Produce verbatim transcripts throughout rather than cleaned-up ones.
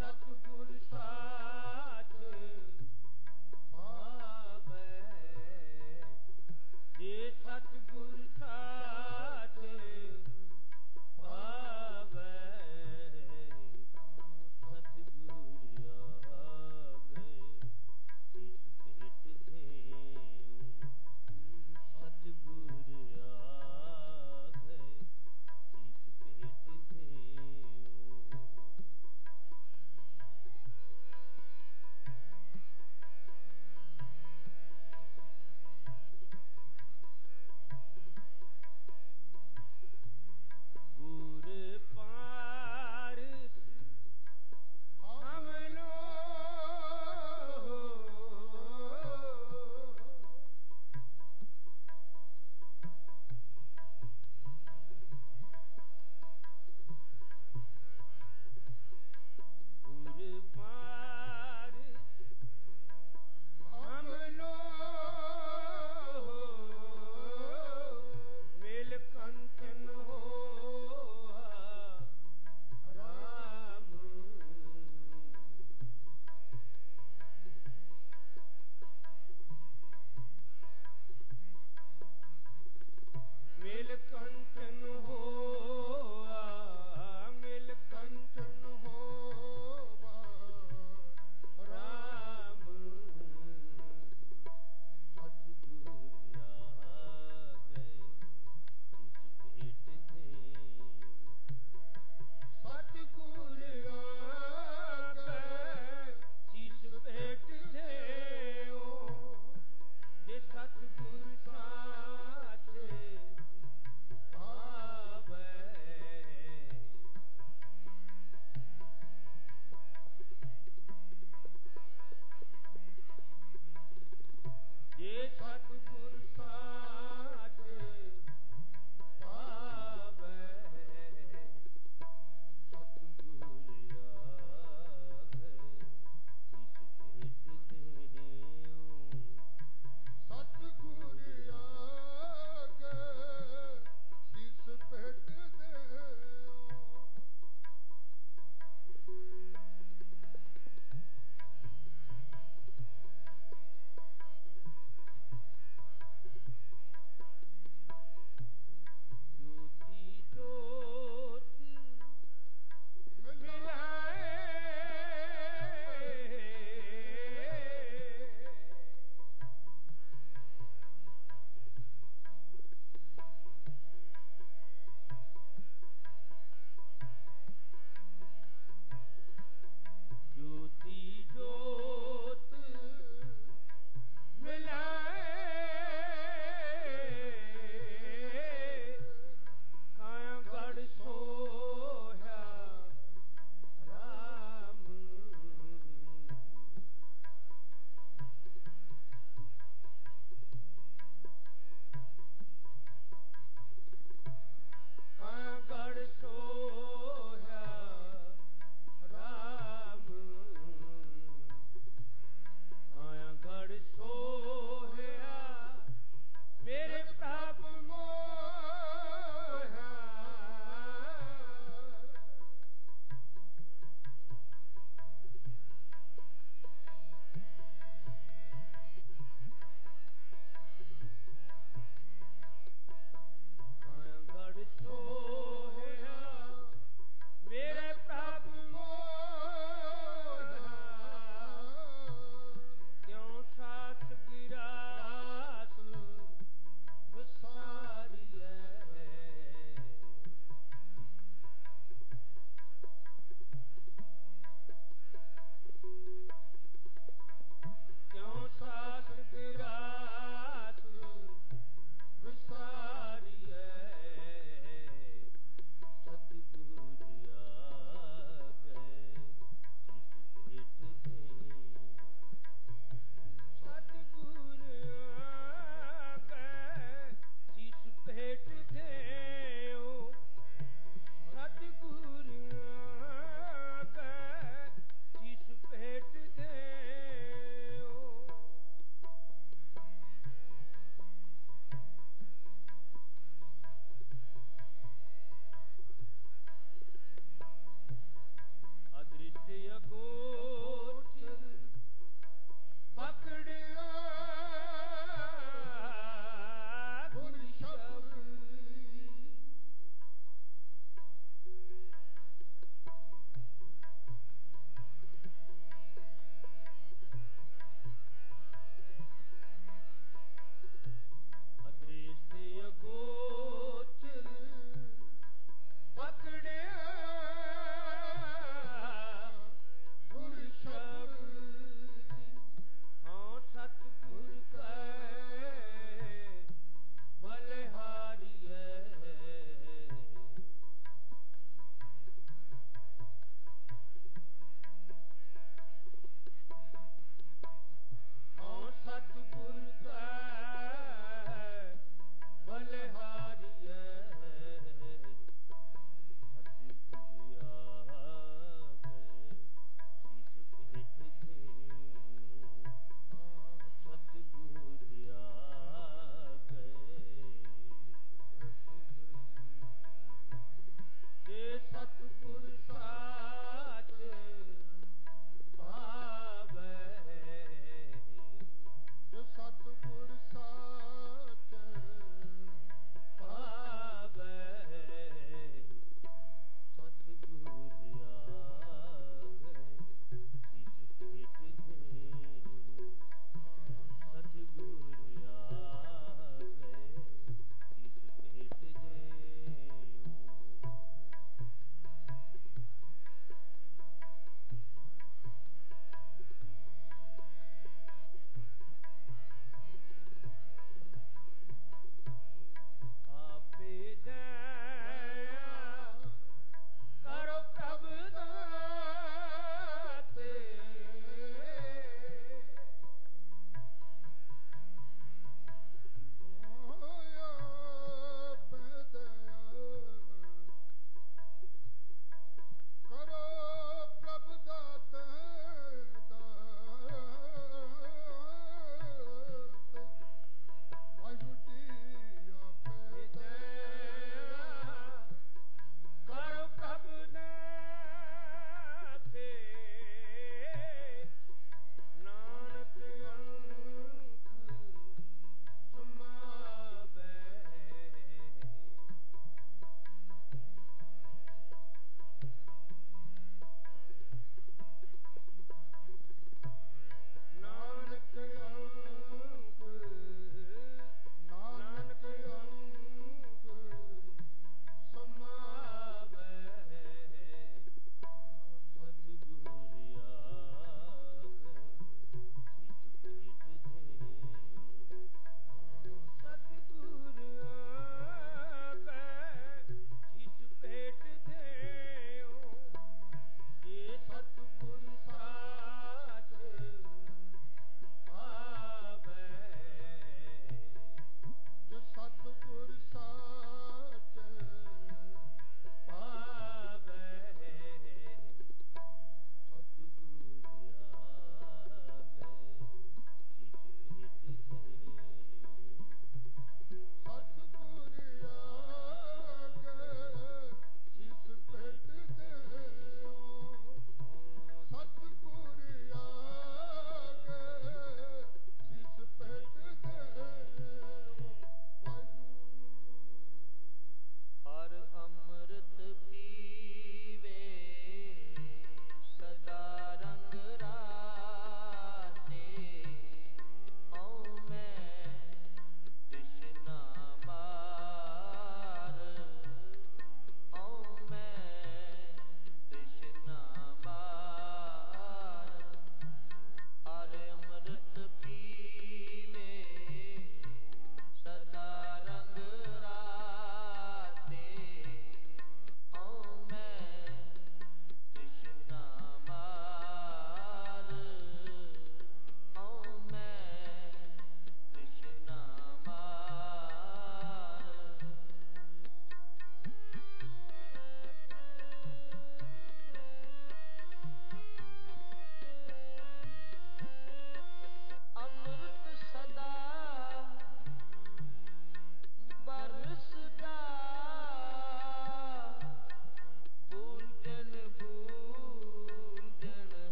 सतगुर साथ पावे, जे सतगुर साथ पावे, सतगुर आगे इस भेट देऊं, सतगुर आगे इस भेट देऊं।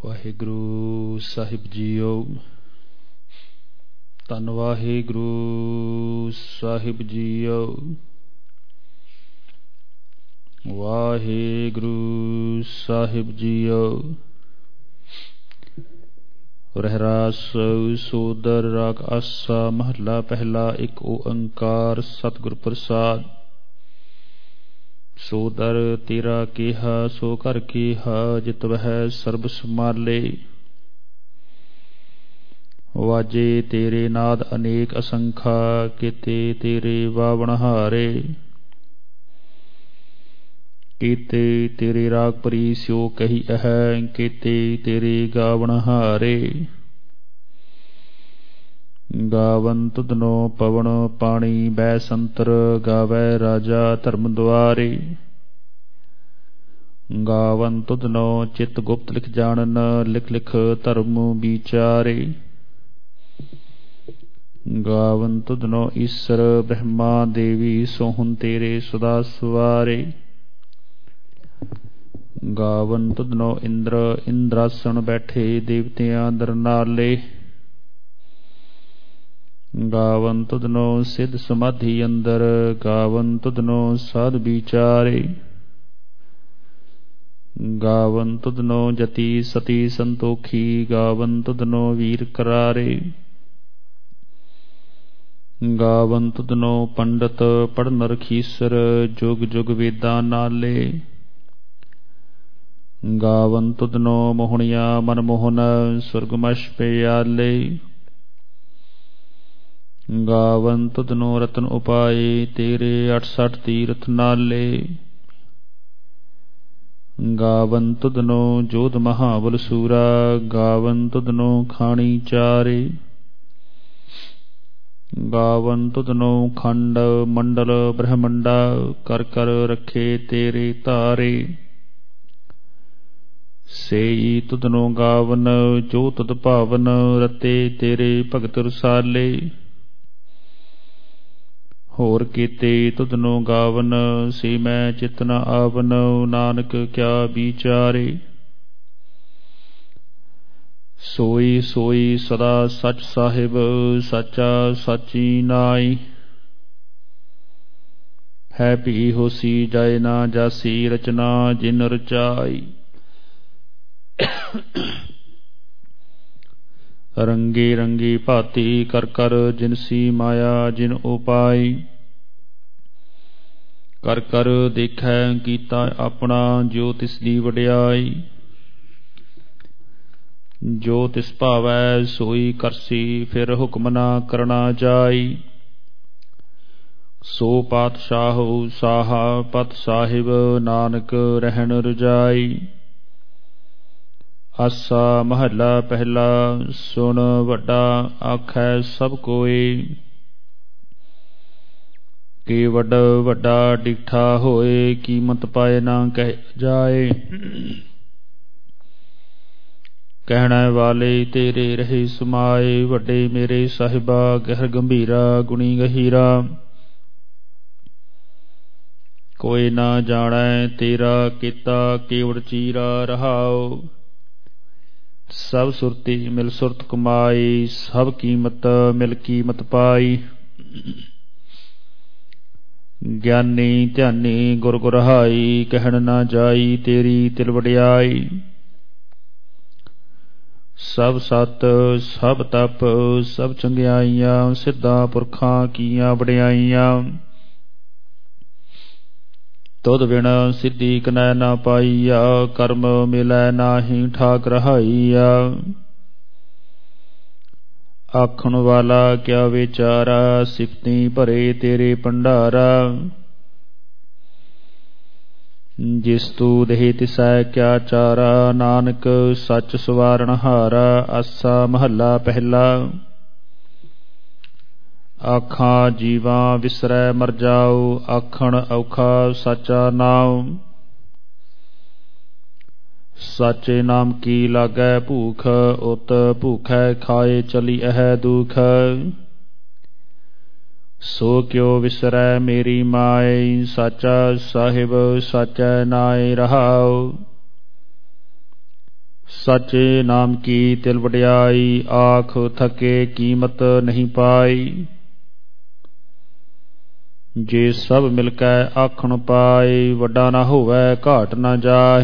ਵਾਹਿਗੁਰੂ ਸਾਹਿਬ ਜੀਓ। ਧੰਨ ਵਾਹਿਗੁਰੂ ਸਾਹਿਬ ਜੀਓ। ਵਾਹਿਗੁਰੂ ਸਾਹਿਬ ਜੀਓ। ਰਹਿਰਾਸ ਸੋਦਰ ਰਾਗ ਆਸਾ ਮਹੱਲਾ ਪਹਿਲਾ। ਇੱਕ ਓੰਕਾਰ ਸਤਿਗੁਰ ਪ੍ਰਸਾਦ। ਸੋਦਰ ਤੇਰਾ ਕਿਹਾ ਸੋ ਘਰ ਕਿਹਾ, ਜਿਤ ਵਹਿ ਸਰਬ ਸਮਾਲੇ। ਵਾਜੇ ਤੇਰੇ ਨਾਦ ਅਨੇਕ ਅਸੰਖਾ, ਕੀਤੇ ਤੇਰੇ ਵਾਵਣਹਾਰੇ। ਕੀਤੇ ਤੇਰੇ ਰਾਗ ਭਰੀ ਸਿਓ ਕਹੀ ਅਹੈ, ਕੀਤੇ ਤੇਰੇ ਗਾਵਣਹਾਰੇ। ਗਾਵਨ ਤੁਧਨੋ ਪਵਨ ਪਾਣੀ ਬੈ ਸੰਤਰ, ਗਾਵੈ ਰਾਜਾ ਧਰਮ ਦੁਆਰੇ। ਗਾਵਨ ਤੁਧਨੋ ਚਿਤ ਗੁਪਤ ਲਿਖ ਜਾਣਨ, ਲਿਖ ਲਿਖ ਧਰਮ ਵਿਚਾਰੇ। ਗਾਵਨ ਤੁਧਨੋ ਈਸਰ ਬ੍ਰਹਮਾ ਦੇਵੀ, ਸੋਹਣ ਤੇਰੇ ਸਦਾ ਸਵਾਰੇ। ਗਾਵਨ ਤੁਧਨੋ ਇੰਦਰ ਇੰਦਰਾਸਣ ਬੈਠੇ, ਦੇਵਤਿਆਂ ਦਰਨਾਲੇ। ਗਾਵਨ ਤੁਧਨੋ ਸਿੱਧ ਸਮਾਧੀ ਅੰਦਰ, ਗਾਵਨ ਤੁਧਨੋ ਸਾਧ ਵਿਚਾਰੇ। ਗਾਵਨ ਤੁਧਨੋ ਜਤੀ ਸਤੀ ਸੰਤੋਖੀ, ਗਾਵਨ ਤੁਧਨੋ ਵੀਰ ਕਰਾਰੇ। ਗਾਵਨ ਤੁਧਨੋ ਪੰਡਤ ਪੜ੍ਹਨ ਰਖੀਸਰ, ਜੁਗ ਜੁਗ ਵੇਦਾਂ ਨਾਲੇ। ਗਾਵਨ ਤੁਧਨੋ ਮੋਹਣੀਆਂ ਮਨਮੋਹਨ, ਸੁਰਗਮਸ਼ ਪਿਆਲੇ। ਗਾਵਨ ਤੁਧਨੋ ਰਤਨ ਉਪਾਏ, ਤੇਰੇ ਅਠ ਸਠ ਤੀਰਥ ਨਾਲੇ। ਗਾਵਨ ਤੁਧਨੋ ਜੋਧ ਮਹਾਬਲ ਸੂਰਾ, ਗਾਵਨ ਤੁਧਨੋ ਖਾਣੀ ਚਾਰੇ। ਗਾਵਨ ਤੁਧਨੋ ਖੰਡ ਮੰਡਲ ਬ੍ਰਹਮੰਡਾ, ਕਰ ਕਰ ਰੱਖੇ ਤੇਰੇ ਧਾਰੇ। ਸੇਈ ਤੁਧਨੋ ਗਾਵਨ ਜੋ ਤੁਧ ਭਾਵਨ, ਰਤੇ ਤੇਰੇ ਭਗਤ ਰਸਾਲੇ। ਹੋਰ ਕੀਤੇ ਤੁਧਨੋ ਗਾਵਨ, ਸੇ ਮੈਂ ਚਿਤ ਨ ਆਵਨ, ਨਾਨਕ ਕਿਆ ਵਿਚਾਰੇ। ਸੋਈ ਸੋਈ ਸਦਾ ਸਚ ਸਾਹਿਬ, ਸਾਚਾ ਸਾਚੀ ਨਾਈ। ਹੈ ਭੀ ਹੋਸੀ ਜਾਏ ਨਾ ਜਾਸੀ, ਰਚਨਾ ਜਿਨ ਰਚਾਈ। ਰੰਗੇ ਰੰਗੀ ਭਾਤੀ ਕਰ ਕਰ, ਜਿਨਸੀ ਮਾਇਆ ਜਿਨ ਉਪਾਈ। ਕਰ ਕਰ ਦੇਖੈ ਕੀਤਾ ਆਪਣਾ, ਜੋ ਤਿਸ ਦੀ ਵਡਿਆਈ। ਜੋ ਤਿਸ ਭਾਵੈ ਸੋਈ ਕਰਸੀ, ਫਿਰ ਹੁਕਮ ਨਾ ਕਰਨਾ ਜਾਈ। ਸੋ ਪਾਤਸ਼ਾਹੁ ਸਾਹਾ ਪਤ ਸਾਹਿਬ, ਨਾਨਕ ਰਹਿਣ ਰਜਾਈ। ਆਸਾ ਮਹੱਲਾ ਪਹਿਲਾ। ਸੁਣ ਵੱਡਾ ਆਖੈ ਸਭ ਕੋਇ, ਕਿ ਵੱਡ ਵੱਡਾ ਡਿਠਾ ਹੋਏ, ਕੀਮਤ ਪਾਏ ਨਾ ਕਹਿ ਜਾਏ। ਕਹਿਣ ਵਾਲੇ ਤੇਰੇ ਰਹੇ ਸਮਾਏ, ਵੱਡੇ ਮੇਰੇ ਸਾਹਿਬਾ ਗਹਿਰ ਗੰਭੀਰਾ ਗੁਣੀ ਗਹੀਰਾ। ਕੋਈ ਨਾ ਜਾਣੈ ਤੇਰਾ ਕੀਤਾ, ਕੇਵੜ ਚੀਰਾ ਰਹਾਉ। ਸਭ ਸੁਰਤੀ ਮਿਲ ਸੁਰਤ ਕਮਾਈ, ਸਭ ਕੀਮਤ ਮਿਲ ਕੀਮਤ ਪਾਈ। ਗਿਆਨੀ ਧਿਆਨੀ ਗੁਰ ਗੁਰਹਾਈ, ਕਹਿਣ ਨਾ ਜਾਈ ਤੇਰੀ ਤਿਲ ਵਡਿਆਈ। ਸਭ ਸਤ ਸਭ ਤਪ ਸਭ ਚੰਗਿਆਈਆਂ, ਸਿੱਧਾਂ ਪੁਰਖਾਂ ਕੀਆਂ ਵਡਿਆਈਆਂ। ਤੁਧ ਬਿਨ ਸਿੱਧੀ ਕਨੈ ਨਾ ਪਾਈਆ, ਕਰਮ ਮਿਲੈ ਨਾਹੀ ਠਾਕ ਰਹਾਈਆ। ਆਖਣ ਵਾਲਾ ਕਿਆ ਵਿਚਾਰਾ, ਸਿਫਤੀ ਭਰੇ ਤੇਰੇ ਭੰਡਾਰਾ। ਜਿਸ ਤੂ ਦੇਹ ਤਿਸੈ ਕਿਆ ਚਾਰਾ, ਨਾਨਕ ਸੱਚ ਸਵਾਰਨ ਹਾਰਾ। ਆਸਾ ਮਹੱਲਾ ਪਹਿਲਾ। ਆਖਾਂ ਜੀਵਾਂ ਵਿਸਰੈ ਮਰ ਜਾਉ, ਆਖਣ ਔਖਾ ਸਾਚਾ ਨਾਉ। ਸਾਚੇ ਨਾਮ ਕੀ ਲਾਗੈ ਭੂਖ, ਉਤ ਭੂਖੈ ਖਾਏ ਚਲੀ ਅਹੈ ਦੁਖ। ਸੋ ਕਿਉ ਵਿਸਰੈ ਮੇਰੀ ਮਾਏ, ਸਾਚਾ ਸਾਹਿਬ ਸਾਚੈ ਨਾਇ ਰਹਾਉ। ਸੱਚੇ ਨਾਮ ਕੀ ਤਿਲ ਵਡਿਆਈ, ਆਖ ਥਕੇ ਕੀਮਤ ਨਹੀਂ ਪਾਈ। ਜੇ ਸਭ ਮਿਲ ਕੇ ਆਖਣ ਪਾਏ, ਵੱਡਾ ਨਾ ਹੋਵੈ ਘਾਟ ਨਾ ਜਾਏ।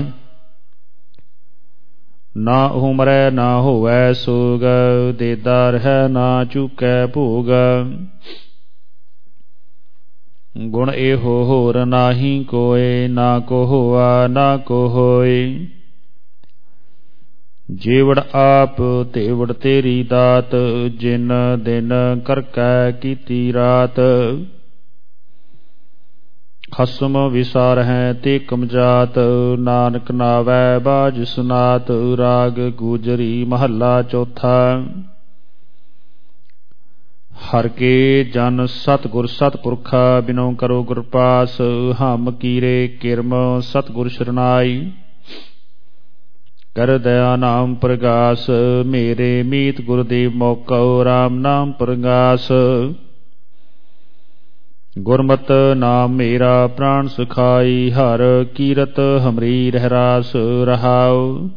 ਨਾ ਉਹ ਮਰੈ ਨਾ ਹੋਵੈ ਸੋਗ, ਦੇਦਾ ਰਹਿ ਨਾ ਚੁਕੈ ਭੋਗ। ਗੁਣ ਇਹੋ ਹੋਰ ਨਾਹੀ ਕੋਇ, ਨਾ ਕੋ ਹੋਆ ਨਾ ਕੋ ਹੋਇ। ਜੇਵੜ ਆਪ ਤੇਵੜ ਤੇਰੀ ਦਾਤ, ਜਿਨ ਦਿਨ ਕਰਕੈ ਕੀਤੀ ਰਾਤ। ਖਸਮ ਵਿਸਾਰਹਿ ਤੇ ਕਮਜਾਤ, ਨਾਨਕ ਨਾਵੈ ਬਾਜ ਸੁਨਾਤ। ਰਾਗ ਗੂਜਰੀ ਮਹੱਲਾ ਚੌਥਾ। ਹਰ ਕੇ ਜਨ ਸਤਿਗੁਰ ਸਤਿਪੁਰਖਾ, ਬਿਨੋ ਕਰੋ ਗੁਰ ਪਾਸ। ਹਮ ਕੀਰੇ ਕਿਰਮ ਸਤਿਗੁਰ ਸ਼ਰਨਾਈ, ਕਰ ਦਇਆ ਨਾਮ ਪ੍ਰਗਾਸ। ਮੇਰੇ ਮੀਤ ਗੁਰਦੇਵ ਮੋਕਉ, ਰਾਮ ਨਾਮ ਪ੍ਰਗਾਸ। ਗੁਰਮਤਿ ਨਾਮ ਮੇਰਾ ਪ੍ਰਾਣ ਸੁਖਾਈ, ਹਰ ਕੀਰਤ ਹਮਰੀ ਰਹਿ ਰਾਸ ਰਹਾਉ।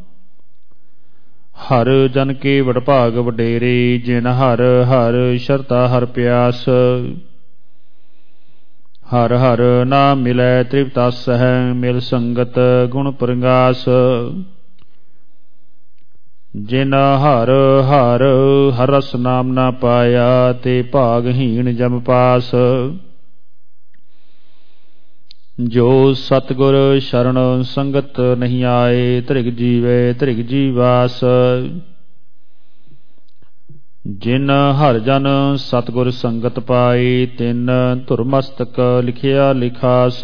ਹਰ ਜਨ ਕੇ ਵਡਭਾਗ ਵਡੇਰੇ, ਜਿਨ ਹਰ ਹਰ ਸ਼ਰਧਾ ਹਰ ਪਿਆਸ। ਹਰ ਹਰ ਨਾਮ ਮਿਲੈ ਤ੍ਰਿਪਤਸ ਹੈ, ਮਿਲ ਸੰਗਤ ਗੁਣ ਪ੍ਰਗਾਸ। ਜਿਨ ਹਰ ਹਰ ਹਰ ਰਸ ਨਾਮ ਨਾ ਪਾਇਆ, ਤੇ ਭਾਗਹੀਣ ਜਮ ਪਾਸ। ਜੋ ਸਤਿਗੁਰ ਸ਼ਰਨ ਸੰਗਤ ਨਹੀਂ ਆਏ, ਧ੍ਰਿਗ ਜੀਵੇ ਧ੍ਰਿਗ ਜੀਵਾਸ। ਜਿਨ ਹਰ ਜਨ ਸਤਿਗੁਰ ਸੰਗਤ ਪਾਈ, ਤਿਨ ਧੁਰ ਮਸਤਕ ਲਿਖਿਆ ਲਿਖਾਸ।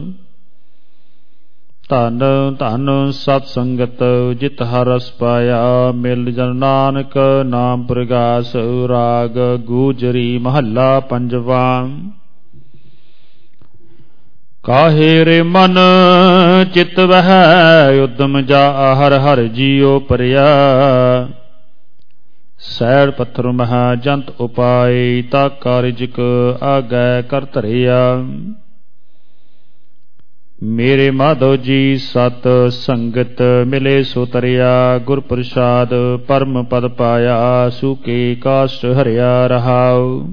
ਧਨ ਧਨ ਸਤ ਸੰਗਤ ਜਿਤ ਹਰ ਰਸ ਪਾਇਆ, ਮਿਲ ਜਨ ਨਾਨਕ ਨਾਮ ਪ੍ਰਗਾਸ। ਰਾਗ ਗੂਜਰੀ ਮਹੱਲਾ ਪੰਜਵਾ। ਕਾਹੇ ਰੇ ਮਨ ਚਿਤ ਵਹਿ, ਉਦਮ ਜਾ ਹਰ ਹਰ ਜੀਉ ਪਰਿਆ। ਸੈੜ ਪੱਥਰ ਮਹਾ ਜੰਤ ਉਪਾਏ, ਤਾ ਕਾਰਜਿਕ ਆਗੈ ਕਰ ਧਰਿਆ। ਮੇਰੇ ਮਾਧੋ ਜੀ ਸਤ ਸੰਗਤ ਮਿਲੇ ਸੋ ਤਰਿਆ। ਗੁਰ ਪ੍ਰਸਾਦ ਪਰਮ ਪਦ ਪਾਇਆ, ਸੂਕੇ ਕਾਸ਼ਟ ਹਰਿਆ ਰਹਾਉ।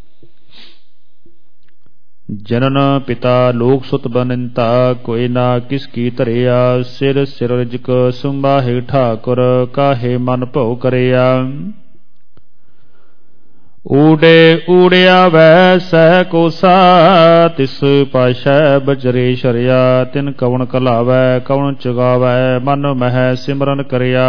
ਜਨਨ ਪਿਤਾ ਲੋਕ ਸੁਤ ਬਨੰਤਾ, ਕੋਈ ਨਾ ਕਿਸ ਕੀ ਧਰਿਆ। ਸਿਰ ਸਿਰਜਕ ਸੁੰਬਾਹੇ ਠਾਕੁਰ, ਕਾਹੇ ਮਨ ਭਉ ਕਰਿਆ। ਊੜੇ ਊੜਿਆ ਵੈ ਸਹਿ ਕੋਸਾ, ਤਿਸ ਪਾਸ਼ੈ ਬਜਰੇ ਸ਼ਰਿਆ। ਤਿਨ ਕਵਣ ਕਲਾਵੈ ਕਵਣ ਚੁਗਾਵੈ, ਮਨ ਮਹਿ ਸਿਮਰਨ ਕਰਿਆ।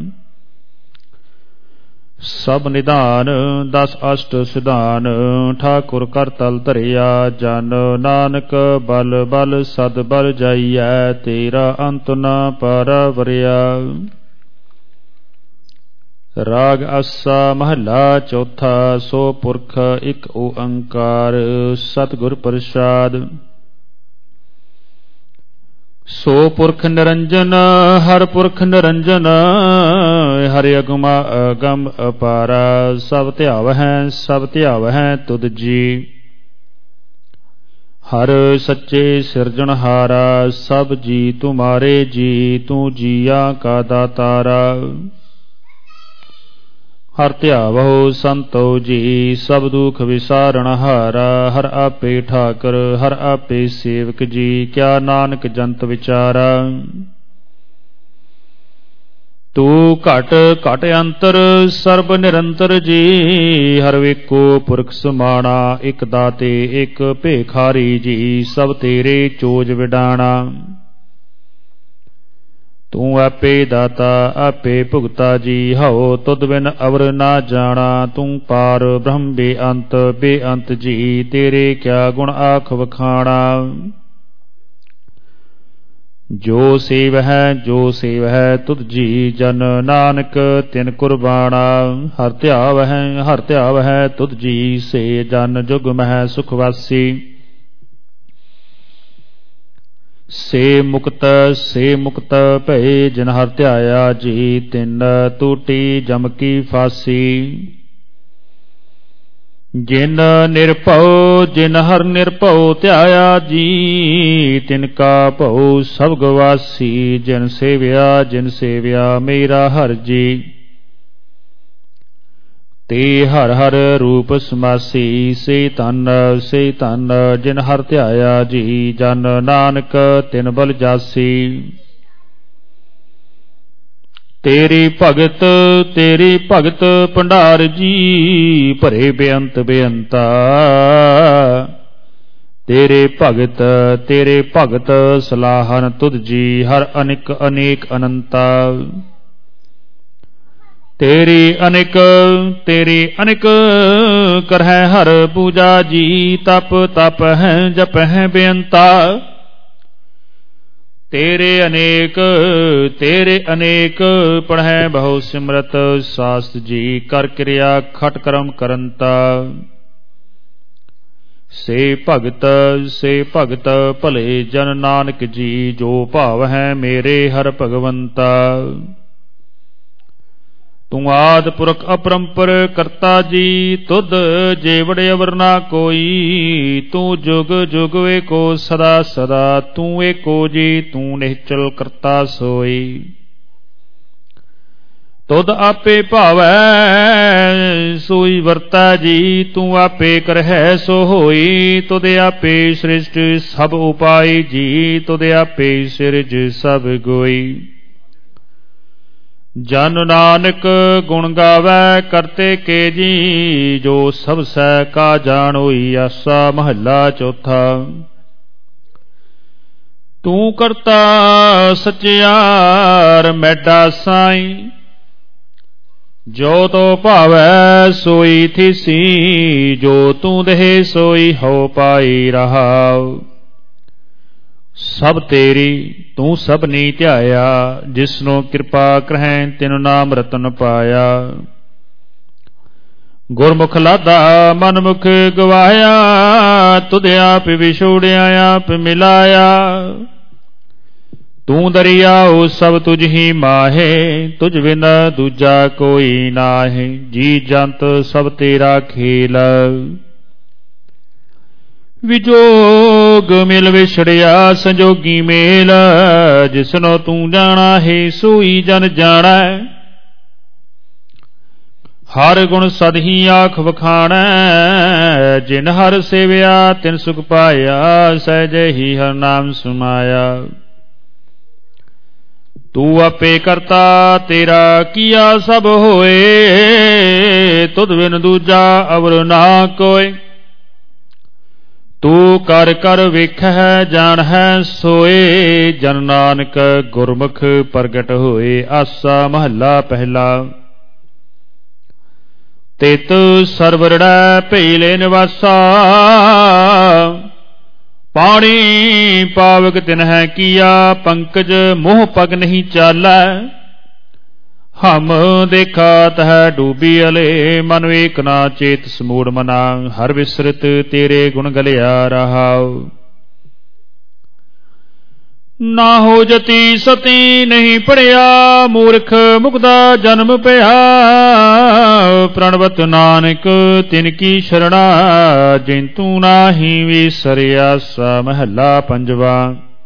ਸਭ ਨਿਧਾਨ ਦਸ ਅਸ਼ਟ ਸਿਧਾਨ, ਠਾਕੁਰ ਕਰ ਤਲ ਧਰਿਆ। ਜਨ ਨਾਨਕ ਬਲ ਬਲ ਸਦ ਬਲ ਜਾਈਐ, ਤੇਰਾ ਅੰਤ ਨ ਪਰਵਰਿਆ। ਰਾਗ ਆਸਾ ਮਹੱਲਾ ਚੌਥਾ। ਸੋ ਪੁਰਖ ਇਕ ਓੰਕਾਰ, ਸਤਿਗੁਰ ਪ੍ਰਸਾਦ। ਸੋ ਪੁਰਖ ਨਿਰੰਜਨ ਹਰ ਪੁਰਖ ਨਿਰੰਜਨ, ਹਰਿ ਅਗਮ ਅਗਮ ਅਪਾਰਾ। ਸਭ ਧਿਆਵਹਿ ਸਭ ਧਿਆਵਹਿ ਤੁਧ ਜੀ, ਹਰ ਸੱਚੇ ਸਿਰਜਣਹਾਰਾ। ਸਭ ਜੀ ਤੁਮਾਰੇ ਜੀ, ਤੂੰ ਜੀਆ ਕਾ ਦਾਤਾਰਾ। ਹਰ ਧਿਆਵਹੁ ਸੰਤੋ ਜੀ, ਸਭ ਦੁਖ ਵਿਸਾਰਣ ਹਾਰਾ। ਹਰ ਆਪੇ ਠਾਕੁਰ ਹਰ ਆਪੇ ਸੇਵਕ ਜੀ, ਕਿਆ ਨਾਨਕ ਜੰਤ ਵਿਚਾਰਾ। ਤੂੰ ਘਟ ਘਟ ਅੰਤਰ ਸਰਬ ਨਿਰੰਤਰ ਜੀ, ਹਰ ਵੇਕੋ ਪੁਰਖ ਸਮਾਣਾ। ਇਕ ਦਾਤੇ ਇਕ ਭੇਖਾਰੀ ਜੀ, ਸਭ ਤੇਰੇ ਚੋਜ ਵਿਡਾਣਾ। ਤੂੰ ਆਪੇ ਦਾਤਾ ਆਪੇ ਭੁਗਤਾ ਜੀ, ਹਉ ਤੁਧ ਬਿਨ ਅਵਰ ਨਾ ਜਾਣਾ। ਤੂੰ ਪਾਰ ਬ੍ਰਹਮ ਬੇਅੰਤ ਬੇਅੰਤ ਜੀ, ਤੇਰੇ ਕਿਆ ਗੁਣ ਆਖ ਵਖਾਣਾ। ਜੋ ਸੇਵ ਹੈ ਜੋ ਸੇਵ ਹੈ ਤੁਧ ਜੀ, ਜਨ ਨਾਨਕ ਤਿਨ ਕੁਰਬਾਣਾ। ਹਰ ਧਿਆਵ ਹੈ ਹਰ ਧਿਆਵ ਹੈ ਤੁਧ ਜੀ, ਸੇ ਜਨ ਜੁਗ ਮਹਿ ਸੁਖ ਵਾਸੀ। ਸੇ ਮੁਕਤ ਸੇ ਮੁਕਤ ਭਏ, ਜਿਨ ਹਰ ਧਿਆਇਆ ਜੀ। ਤਿਨ ਟੂਟੀ ਜਮ ਕੀ ਫਾਸੀ। ਜਿਨ ਨਿਰਭਉ ਜਿਨ ਹਰ ਨਿਰਭਉ ਧਿਆਇਆ ਜੀ, ਤਿਨ ਕਾ ਭਉ ਸਭ ਗਵਾਸੀ। ਜਿਨ ਸੇਵਿਆ ਜਿਨ ਸੇਵਿਆ ਮੇਰਾ ਹਰ ਜੀ, ਤੇ ਹਰ ਹਰ ਰੂਪ ਸਮਾਸੀ। ਸੇ ਧਨ ਸੇ ਧਨ ਜਿਨ ਹਰ ਧਿਆਇਆ ਜੀ, ਜਨ ਨਾਨਕ ਤਿਨ ਬਲ ਜਾਸੀ। ਤੇਰੀ ਭਗਤ ਤੇਰੀ ਭਗਤ ਭੰਡਾਰ ਜੀ, ਭਰੇ ਬੇਅੰਤ ਬੇਅੰਤਾ। ਤੇਰੇ ਭਗਤ ਤੇਰੇ ਭਗਤ ਸਲਾਹਨ ਤੁਧ ਜੀ, ਹਰ ਅਨਿਕ ਅਨੇਕ ਅਨੰਤਾ। ਤੇਰੀ ਅਨਿਕ ਤੇਰੀ ਅਨਿਕ ਕਰਹਿ ਹਰ ਪੂਜਾ ਜੀ, ਤਪ ਤਪ ਹੈ ਜਪ ਹੈ ਬੇਅੰਤਾ। ਤੇਰੇ ਅਨੇਕ ਤੇਰੇ ਅਨੇਕ ਪੜ੍ਹੈ ਬਹੁ ਸਿਮਰਤ ਸਾਸਤ ਜੀ, ਕਰ ਕਿਰਿਆ ਖਟ ਕਰਮ ਕਰੰਤਾ। ਸੇ ਭਗਤ ਸੇ ਭਗਤ ਭਲੇ ਜਨ ਨਾਨਕ ਜੀ, ਜੋ ਭਾਵ ਹੈ ਮੇਰੇ ਹਰ ਭਗਵੰਤਾ। ਤੂੰ ਆਦਿ ਪੁਰਖ ਅਪਰੰਪਰ ਕਰਤਾ ਜੀ, ਤੁਧ ਜੇਵੜ ਅਵਰ ਨਾ ਕੋਈ। ਤੂੰ ਜੁਗ ਜੁਗ ਏਕੋ ਸਦਾ ਸਦਾ, ਤੂੰ ਏਕੋ ਜੀ ਤੂੰ ਨਿਹਚਲ ਕਰਤਾ ਸੋਈ। ਤੁਧ ਆਪੇ ਭਾਵੈ ਸੋਈ ਵਰਤੈ ਜੀ, ਤੂੰ ਆਪੇ ਕਰਹਿ ਸੋ ਹੋਈ। ਤੁਧ ਆਪੇ ਸ੍ਰਿਸ਼ਟ ਸਭ ਉਪਾਈ ਜੀ, ਤੁਧ ਆਪੇ ਸਿਰਜ ਸਭ ਗੋਈ। ਜਨ ਨਾਨਕ ਗੁਣ ਗਾਵੈ ਕਰਤੇ ਕੇ ਜੀ, ਜੋ ਸਭ ਸਹਿ ਕਾ ਜਾਣੋਈ। ਆਸਾ ਮਹੱਲਾ ਚੌਥਾ। ਤੂੰ ਕਰਤਾ ਸਚਿਆਰ ਮੈਡਾ ਸਾਈ, ਜੋ ਤੋ ਭਾਵੈ ਸੋਈ ਥੀਸੀ। ਜੋ ਤੂੰ ਦੇਹ ਸੋਈ ਹੋ ਪਾਈ ਰਹਾਉ। ਸਭ ਤੇਰੀ ਤੂੰ ਸਭ ਨੀ ਧਿਆਇਆ, ਜਿਸਨੂੰ ਕਿਰਪਾ ਕਰਹਿ ਤਿਨ ਨਾਮ ਰਤਨ ਪਾਇਆ। ਗੁਰਮੁਖ ਲਾਦਾ ਮਨਮੁਖ ਗਵਾਇਆ, ਤੁਧ ਆਪ ਵਿਛੋੜਿਆ ਆਪ ਮਿਲਾਇਆ। ਤੂੰ ਦਰਿਆਉ ਸਭ ਤੁਝ ਹੀ ਮਾਹੇ, ਤੁਝ ਬਿਨ ਦੂਜਾ ਕੋਈ ਨਾਹੇ। ਜੀ ਜੰਤ ਸਭ ਤੇਰਾ ਖੇਲ, ਵਿਜੋਗ ਮਿਲ ਵਿਛੜਿਆ ਸੰਜੋਗੀ ਮੇਲ। ਜਿਸਨੋ ਤੂੰ ਜਾਣਾ ਹੈ ਸੋਈ ਜਨ ਜਾਣਾ। ਹਰ ਗੁਣ ਸਦ ਹੀ ਆਖ ਵਖਾਣੈ, ਜਿਨ ਹਰ ਸੇਵਿਆ ਤਿਨ ਸੁਖ ਪਾਇਆ। ਸਹਿਜੇ ਹੀ ਹਰ ਨਾਮ ਸਮਾਇਆ। ਤੂੰ ਆਪੇ ਕਰਤਾ ਤੇਰਾ ਕੀਆ ਸਭ ਹੋਏ, ਤੁਧ ਬਿਨ ਦੂਜਾ ਅਵਰ ਨਾ ਕੋਇ। ਤੂੰ ਕਰ ਕਰ ਵੇਖੈ ਜਾਣੈ ਸੋਏ, ਜਨ ਨਾਨਕ ਗੁਰਮੁਖ ਪ੍ਰਗਟ ਹੋਏ। ਆਸਾ ਮਹੱਲਾ ਪਹਿਲਾ। ਤਿਤ ਸਰਵਰੜੈ ਭਈਲੇ ਨਿਵਾਸਾ, ਪਾਣੀ ਪਾਵਕ ਤਿਨਹਿ ਕੀਆ। ਪੰਕਜ ਮੋਹ ਪਗ ਨਹੀਂ ਚਾਲੈ, ਹਮ ਦੇਖਾ ਤਹ ਡੂਬੀ ਅਲੇ। ਮਨ ਏਕ ਨਾ ਚੇਤ ਸਮੂੜ ਮਨਾ, ਹਰ ਵਿਸਰਤ ਤੇਰੇ ਗੁਣ ਗਲਿਆ ਰਹਾਉ। ਨਾ ਹੋ ਜਤੀ ਸਤੀ ਨਹੀਂ ਪੜਿਆ, ਮੂਰਖ ਮੁਕਦਾ ਜਨਮ ਪਿਆ। ਪ੍ਰਣਵਤ ਨਾਨਕ ਤਿਨ ਕੀ ਸ਼ਰਣਾ, ਜਿਨ ਤੂੰ ਨਾਹੀ ਵਿਸਰਿਆ। ਸਾ ਮਹੱਲਾ ਪੰਜਵਾ।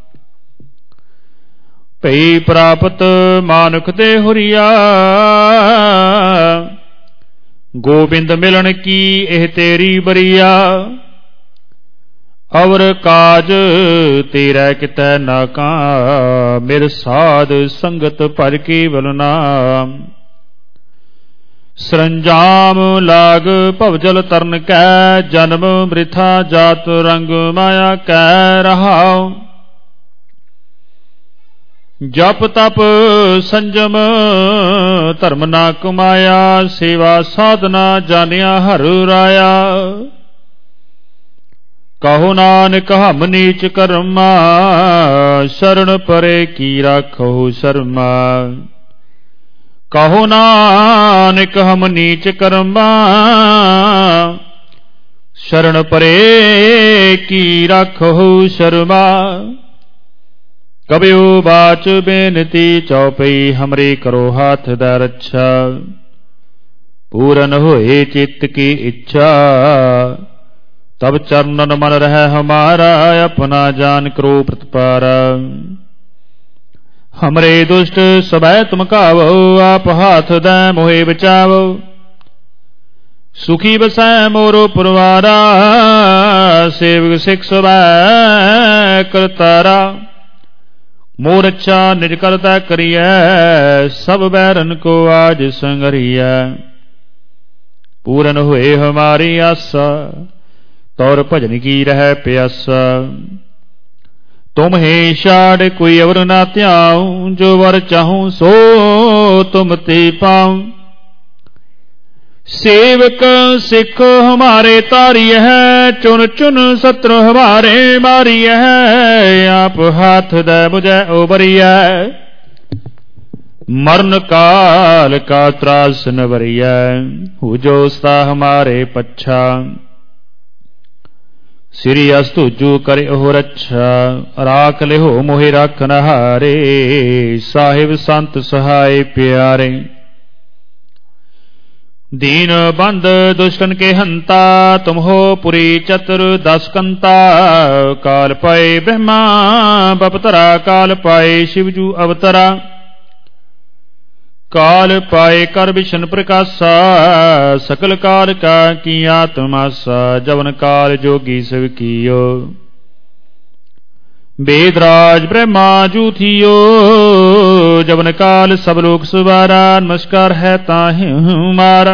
ਭਈ ਪ੍ਰਾਪਤ ਮਾਨੁਖ ਤੇ ਹੁਰੀਆ, ਗੋਬਿੰਦ ਮਿਲਣ ਕੀ ਇਹ ਤੇਰੀ ਬਰੀਆ। ਅਵਰ ਕਾਜ ਤੇਰਾ ਕਿਤੈ ਨਾ ਕਾ, ਮਿਰ ਸਾਧ ਸੰਗਤ ਭਜ ਕੇਵਲ ਨਾਮ। ਸਰੰਜਾਮ ਲਾਗ ਭਵਜਲ ਤਰਨ ਕੈ, ਜਨਮ ਮ੍ਰਿਥਾ ਜਾਤ ਰੰਗ ਮਾਇਆ ਕੈ ਰਹਾਉ। ਜਪ ਤਪ ਸੰਜਮ ਧਰਮ ਨਾ ਕਮਾਇਆ, ਸੇਵਾ ਸਾਧਨਾ ਜਾਣਿਆ ਹਰ ਰਾਇਆ। ਕਹੋ ਨਾਨਕ ਹਮ ਨੀਚ ਕਰਮਾ, ਸ਼ਰਨ ਪਰੇ ਕੀ ਰਾਖੋ ਸ਼ਰਮਾ। ਕਹੋ ਨਾਨਕ ਹਮ ਨੀਚ ਕਰਮਾ, ਸ਼ਰਨ ਪਰੇ ਕੀ ਰਾਖੋ ਸ਼ਰਮਾ। ਕਬਿਓ ਬਾਚ ਬੇਨਤੀ ਚਉਪਈ, ਹਮਰੇ ਕਰੋ ਹਾਥ ਦਾ ਰੱਛਾ। पूरन होए चित्त की इच्छा, तब चरणन मन रह हमारा, अपना जान करो प्रतिपारा। हमरे दुष्ट सबै तुम कावो, आप हाथ दै मोहे बचावो। सुखी बसै मोरो पुरवारा, सेवक सिख सबै करतारा। मोर अच्छा निज करता करिय, सब बैरन को आज संगरिय। पूरन हुए हमारी आशा, तौर भजन की रह प्यासा। तुम हे छाड़ कोई अवर ना त्याऊं, जो वर चाहूं सो तुम ते पाऊं। सेवक सिख हमारे तारी है, चुन चुन शत्रु हमारे मारी है। आप हाथ दे मुझे उबरिया, मरण काल का त्रास न वरिया। हो जो सा हमारे पच्छा, श्री अस्तुजु करे हो रक्षा। राख ले हो मोहि राखन हारे, साहिब संत सहाय प्यारे। दीन बंद दुष्टन के हंता, तुम हो पुरी चतुर दस कंता। काल पाए ब्रह्मा बपतरा, काल पाए शिवजू अवतरा। काल पाए कर विष्णु प्रकाशा, सकल काल का की आत्मासा। जवन काल जोगी शिव कियो, वेदराज ब्रह्मा जू थियो। जवन काल सब लोग सुवारा, नमस्कार है ताहि हमारा।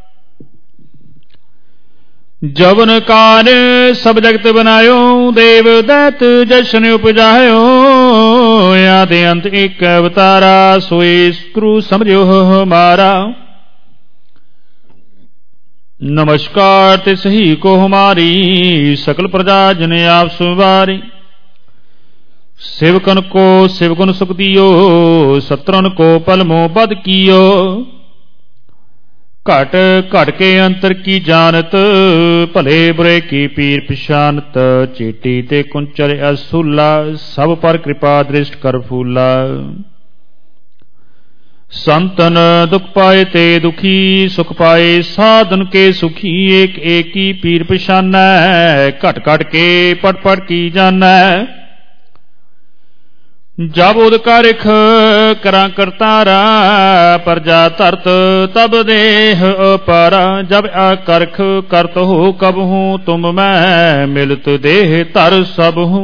जवन काल सब जगत बनायो, देव दैत जशन उपजायो। आदि अंत एक अवतारा, सोई गुरु समझो हमारा। नमस्कार ते सही को हमारी, सकल प्रजा जन आप सुवारी। सेवकन को शिवगुण सुख दियो, शत्रन को पलमो बद कियो। घट घट के अंतर की जानत, भले बुरे की पीर पिशानत। चेटी ते कुंचर असुला, सब पर कृपा दृष्ट कर फूला। संतन दुख पाए ते दुखी, सुख पाए साधन के सुखी। एक एक की पीर पिशाना, घट घट के पट पट की जाना। जब उदकारिख करा करतारा, प्रजा तरत तब देह अपारा। जब आकर्ख करत हो कब हूँ, तुम मैं मिलत देह तर सब हूँ।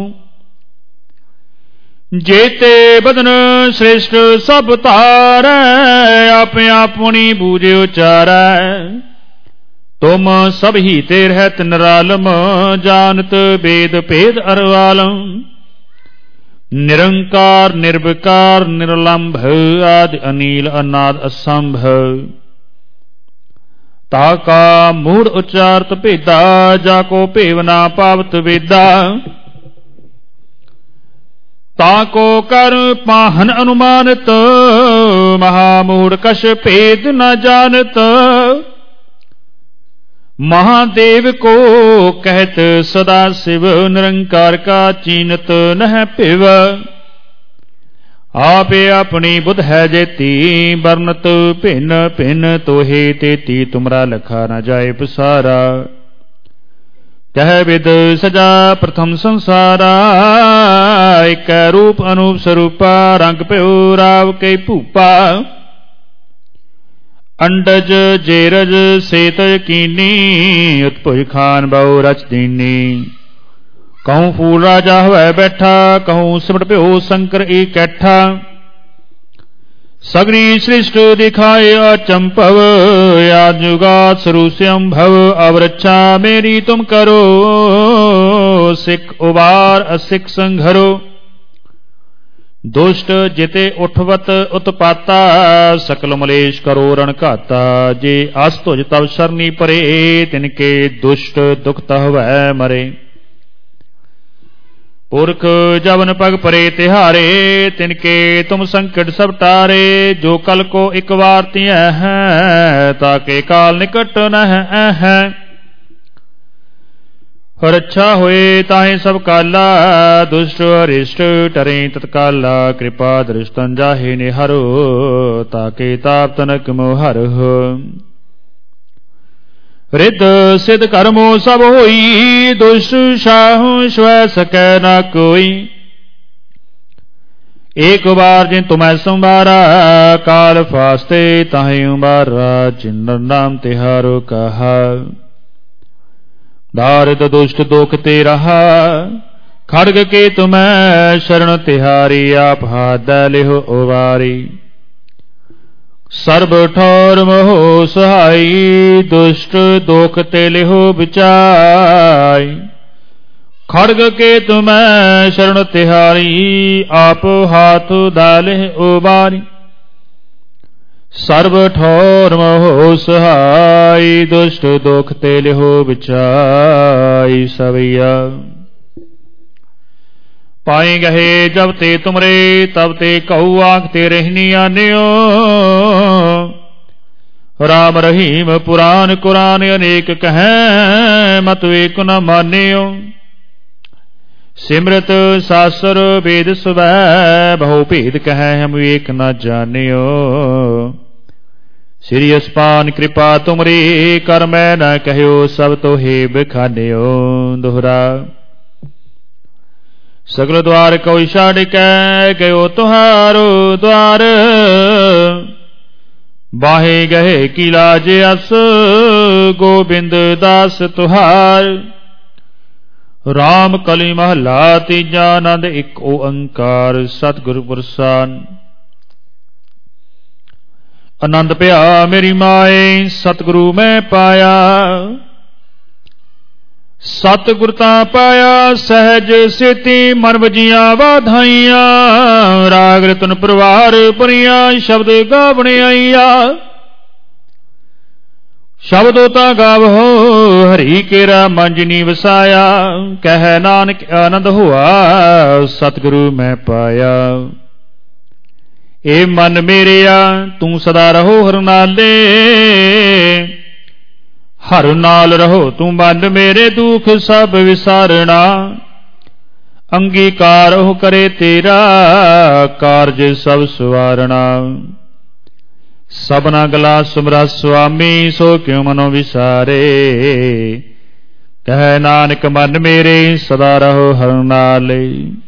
जेते बदन श्रेष्ठ सब तारै, आप अपनी बूझे उचारै। तुम सब ही ते रहत निरालम, जानत वेद भेद अरवालम। निरंकार निर्विकार निर्लंभ, आदि अनील अनाद असंभ। ताका मूढ़ उच्चारत भेदा, जाको भेवना पावत वेदा। ताको कर पाहन अनुमानित, महामूढ़ कश भेद न जानत। महादेव को कहत सदा शिव, निरंकार का चीनत नह पिव। आपे अपनी बुध है जेती, वर्णत भिन्न भिन्न तोहे तेती। तुमरा लखा न जाए पसारा, कह विद सजा प्रथम संसारा। एक रूप अनूप स्वरूपा, रंग प्यो राव के भूपा। अंडज जेरज सेत कीनी, उत्पुज खान बहु रच दीनी। कहूँ फूल राजा हुआ बैठा, कहूँ सिमट प्यो शंकर इकट्ठा। सगरी सृष्ट दिखाए अचंपव, आजुगा सरुष्यम भव। अब रक्षा मेरी तुम करो, सिख उबार असिख संघरो। दुष्ट जिते उठवत उत्पाता, सकल मलेश करो रण घाता। जे अस्तुज तब शरणी परे, तिनके दुष्ट दुख तहवै मरे। पुरख जवन पग परे तिहारे, तिनके तुम संकट सब टारे। जो कल को एक बार तिय है, ताके काल निकट न है। रक्षा होए ताहि सब काला, दुष्ट अरिष्ट टरे तत्काला। कृपा दृष्टन जाहे निहरो, ताके ताप तनक मोहर हो। ਰਿੱਧ ਸਿੱਧ ਕਰਮੋ ਸਭ ਹੋਈ, ਦੁਸ਼ਟ ਸਾਹੁ ਸਵੈ ਸਕੈ ਨਾ ਕੋਈ। ਏਕ ਵਾਰ ਜਿਨ ਤੁਮੈ ਸੰਭਾਰਾ, ਕਾਲ ਫਾਸਤੇ ਤਾਹੇ ਉਬਾਰਾ। ਜਿਨ ਨਾਮ ਤਿਹਾਰੋ ਕਹਾ, ਦਾਰਿਦ ਦੁਸ਼ਟ ਦੁਖ ਤੇ ਰਹਾ। ਖੜਗ ਕੇ ਤੁਮੈ ਸ਼ਰਨ ਤਿਹਾਰੀ, ਆਪ ਹਾਥੈ ਲਿਹੁ ਉਵਾਰੀ। ਸਰਬ ਠੌਰ ਮੋਹ ਸਹਾਈ, ਦੁਸ਼ਟ ਦੁਖ ਤੇ ਲਿਹੁ ਬਚਾਈ। ਖੜਗ ਕੇ ਤੁਮੈ ਸ਼ਰਨ ਤਿਹਾਰੀ, ਆਪ ਹਾਥ ਦਾਲਿਹ ਉਬਾਰੀ। ਸਰਬ ਠੌਰ ਮੋਹ ਸਹਾਈ, ਦੁਸ਼ਟ ਦੁਖ ਤੇ ਲਿਹੁ ਬਚਾਈ। ਸਵਈਆ ਪਾਏ ਗਏ ਜਬ ਤੇ ਤੁਮਰੇ, ਤਬ ਤੇ ਕਹੂ ਆਖ ਤੇ ਰਹਿਨੀ ਆਨਿਓ। ਰਾਮ ਰਹੀਮ ਪੁਰਾਨ ਕੁਰਾਨ ਅਨੇਕ ਕਹੈ, ਮਤ ਏਕ ਨ ਮਾਨਿਓ। ਸਿਮਰਤ ਸਾਸਰ ਵੇਦ ਸਵੈ, ਬਹੁ ਭੇਦ ਕਹੈ ਹਮ ਏਕ ਨ ਜਾਣਿਓ। ਸ੍ਰੀ ਅਸਪਾਨ ਕਿਰਪਾ ਤੁਮਰੀ, ਕਰ ਮੈਂ ਨ ਕਹਿਓ ਸਭ ਤੋਹੇ ਬਖਾਨਿਓ। ਦੋਹਰਾ ਸਗਲ ਦੁਆਰ ਕੋਈ ਛਾੜ ਕੈ, ਗਇਓ ਤੁਹਾਰੋ ਦੁਆਰ। ਬਾਹੇ ਗਏ ਕੀ ਲਾਜ ਅਸ, ਗੋਬਿੰਦ ਦਾਸ ਤੁਹਾਰ। ਰਾਮ ਕਲੀ ਮਹੱਲਾ ਤੀਜਾ, ਆਨੰਦ ਇੱਕ ਓੰਕਾਰ ਸਤਿਗੁਰ ਪ੍ਰਸਾਦਿ। ਆਨੰਦ ਭਿਆ ਮੇਰੀ ਮਾਏ, ਸਤਿਗੁਰੂ ਮੈਂ ਪਾਇਆ। ਸਤਿਗੁਰ ਤਾਂ ਪਾਇਆ ਸਹਿਜ ਸੇਤੀ, ਮਨ ਵਜੀਆਂ ਵਾਧਾਈਆਂ। ਰਾਗ ਰਤਨ ਪਰਵਾਰ ਭਰੀਆਂ, ਸ਼ਬਦ ਗਾਵਣ ਆਈਆ। ਸ਼ਬਦੋ ਤਾਂ ਗਾਵੋ ਹਰੀ ਕੇਰਾ, ਮੰਜਨੀ ਵਸਾਇਆ। ਕਹਿ ਨਾਨਕ ਆਨੰਦ ਹੋਆ, ਸਤਿਗੁਰੂ ਮੈਂ ਪਾਇਆ। ਏ ਮਨ ਮੇਰਿਆ ਤੂੰ ਸਦਾ ਰਹੋ ਹਰ ਨਾਲੇ। ਹਰ ਨਾਲ ਰਹੋ ਤੂੰ ਮਨ ਮੇਰੇ, ਦੁਖ ਸਭ ਵਿਸਾਰਣਾ। ਅੰਗੀਕਾਰ ਉਹ ਕਰੇ ਤੇਰਾ, ਕਾਰਜ ਸਭ ਸਵਾਰਣਾ। ਸਭਨਾ ਗਲਾ ਸੁਮਰਾ ਸੁਆਮੀ, ਸੋ ਕਿਉ ਮਨੋ ਵਿਸਾਰੇ। ਕਹਿ ਨਾਨਕ ਮਨ ਮੇਰੇ, ਸਦਾ ਰਹੋ ਹਰ ਨਾਲੇ।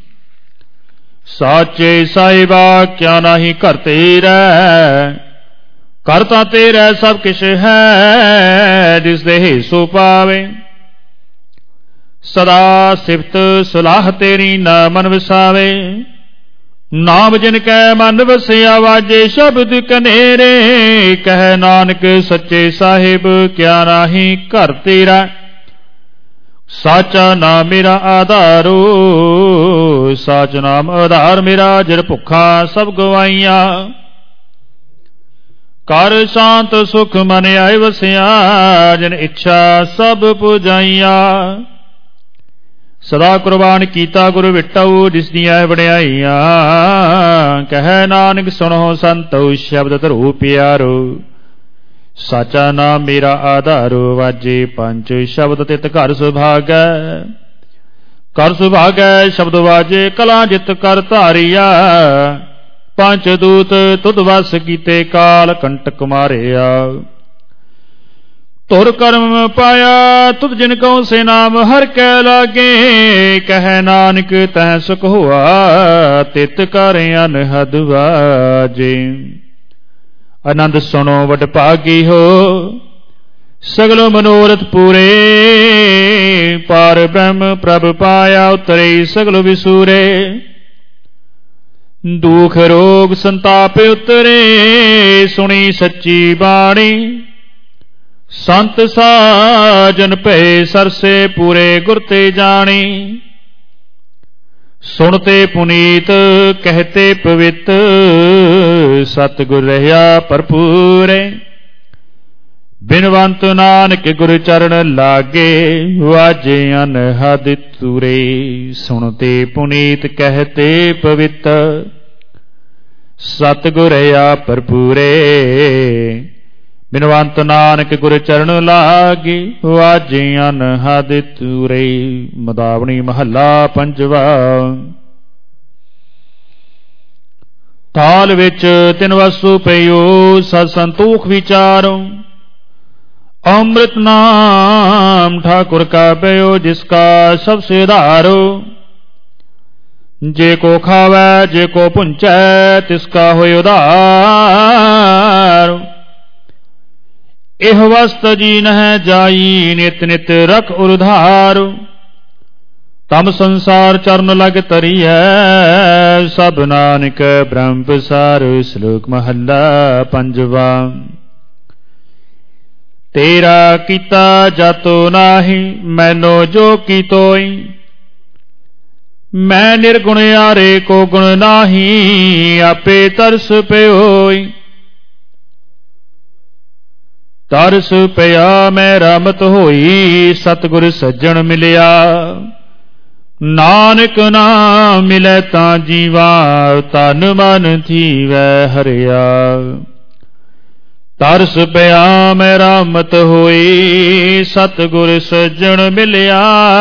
ਸਾਚੇ ਸਾਹਿਬਾ ਕਿਆ ਨਾਹੀ ਘਰ ਤੇਰਾ, ਘਰ ਤਾਂ ਤੇਰਾ ਸਭ ਕਿਛ ਹੈ। ਜਿਸ ਦੇ ਸੋ ਪਾਵੇ, ਸਦਾ ਸਿਫਤ ਸਲਾਹ ਤੇਰੀ ਨਾ ਮਨ ਵਸਾਵੇ। ਨਾਮ ਜਿਨ ਕੈ ਮਨ ਵਸਿਆ, ਵਾਜੇ ਸ਼ਬਦ ਕਨੇਰੇ। ਕਹਿ ਨਾਨਕ ਸੱਚੇ ਸਾਹਿਬ ਕਿਆ ਨਾਹੀ ਘਰ ਤੇਰਾ। ਸਾਚਾ ਨਾਮ ਮੇਰਾ ਆਧਾਰੋ, ਸਾਚ ਨਾਮ ਆਧਾਰ ਮੇਰਾ। ਜਿਰ ਭੁੱਖਾ ਸਭ ਗਵਾਈਆਂ, ਕਰ ਸ਼ਾਂਤ ਸੁਖ ਮਨ ਆਏ ਵਸਿਆ। ਜਿਨ ਇੱਛਾ ਸਭ ਪੁਜਾਈਆਂ, ਸਦਾ ਕੁਰਬਾਨ ਕੀਤਾ ਗੁਰ ਵਿਟਉ। ਜਿਸ ਦੀਆਂ ਵਡਿਆਈਆਂ, ਕਹਿ ਨਾਨਕ ਸੁਣੋ ਸੰਤੋ। ਸ਼ਬਦ ਧਰੋ ਪਿਆਰੋ, ਸਾਚਾ ਨਾਮ ਮੇਰਾ ਆਧਾਰੋ। ਵਾਜੇ ਪੰਜ ਸ਼ਬਦ ਤਿਤ ਘਰ ਸੁਭਾਗੈ, ਕਰ ਸੁਭਾਗੈ ਸ਼ਬਦ ਵਾਜੇ। ਕਲਾ ਜਿਤ ਕਰ ਧਾਰਿਆ, ਪੰਜ ਦੂਤ ਤੁਧ ਵਸ ਕੀਤੇ। ਕਾਲ ਕੰਟਕ ਮਾਰਿਆ, ਧੁਰ ਕਰਮ ਪਾਇਆ। ਤੁਧ ਜਿਨ ਕਉ ਸੇ ਨਾਮ ਹਰਿ ਕੈ ਲਾਗੇ। ਕਹਿ ਨਾਨਕ ਤਹਿ ਸੁਖ ਹੋਆ, ਤਿਤ ਕਰ ਅਨਹਦ ਵਾਜੇ। ਆਨੰਦ ਸੁਣੋ ਵਡ ਭਾਗੀ ਹੋ, ਸਗਲ ਮਨੋਰਥ ਪੂਰੇ। ਪਾਰ ਬ੍ਰਹਮ ਪ੍ਰਭ ਪਾਇਆ, ਉਤਰੇ ਸਗਲ ਵਿਸੂਰੇ। ਦੁਖ ਰੋਗ ਸੰਤਾਪ ਉਤਰੇ, ਸੁਣੀ ਸੱਚੀ ਬਾਣੀ। ਸੰਤ ਸਾਜਨ ਭਏ ਸਰਸੇ, ਪੂਰੇ ਗੁਰ ਤੇ ਜਾਣੀ। ਸੁਣਤੇ ਪੁਨੀਤ ਕਹਤੇ ਪਵਿੱਤ, ਸਤਿਗੁਰ ਰਹਿਆ ਭਰਪੂਰੇ। ਬਿਨਵੰਤ ਨਾਨਕ ਗੁਰ ਚਰਨ ਲਾਗੇ, ਵਾਜੇ ਅਨਹਦ ਤੂਰੇ। ਸੁਣਤੇ ਪੁਨੀਤ ਕਹਤੇ ਪਵਿੱਤ, ਸਤਿਗੁਰ ਰਹਿਆ ਭਰਪੂਰੇ। ਬਿਨਵੰਤ ਨਾਨਕ ਗੁਰ ਚਰਨ ਲਾਗੇ, ਵਾਜੇ ਅਨਹਦ ਤੂਰੇ। ਮਦਾਵਣੀ ਮਹੱਲਾ ਪੰਜਵਾ। ਥਾਲ ਵਿੱਚ ਤਿੰਨ ਵਸੂ ਪਈਓ, ਸਤ ਸੰਤੋਖ ਵਿਚਾਰੋ। ਅੰਮ੍ਰਿਤ ਨਾਮ ਠਾकुर का पयो जिसका सबसे आधारो। जे को खावै जे को पुंचै तिसका होय उधार। एह वस्त जीन है जाई नित नित रख उधार। तम संसार चरण लग तरी है सब नानक ब्रह्म प्रसार। श्लोक महला पंजवा। तेरा कीता जातो नाही मैनो जो की तोई। मैं निर्गुण यारे को गुण नाही आपे तरस प्योई। तरस पिया मैं रामत होई सतगुर सज्जन मिलिया। नानक नाम मिलै तां जीवा तन मन थीवै हरिया। तरस पिया मैं रामत होई सतगुर सज्जन मिलिया।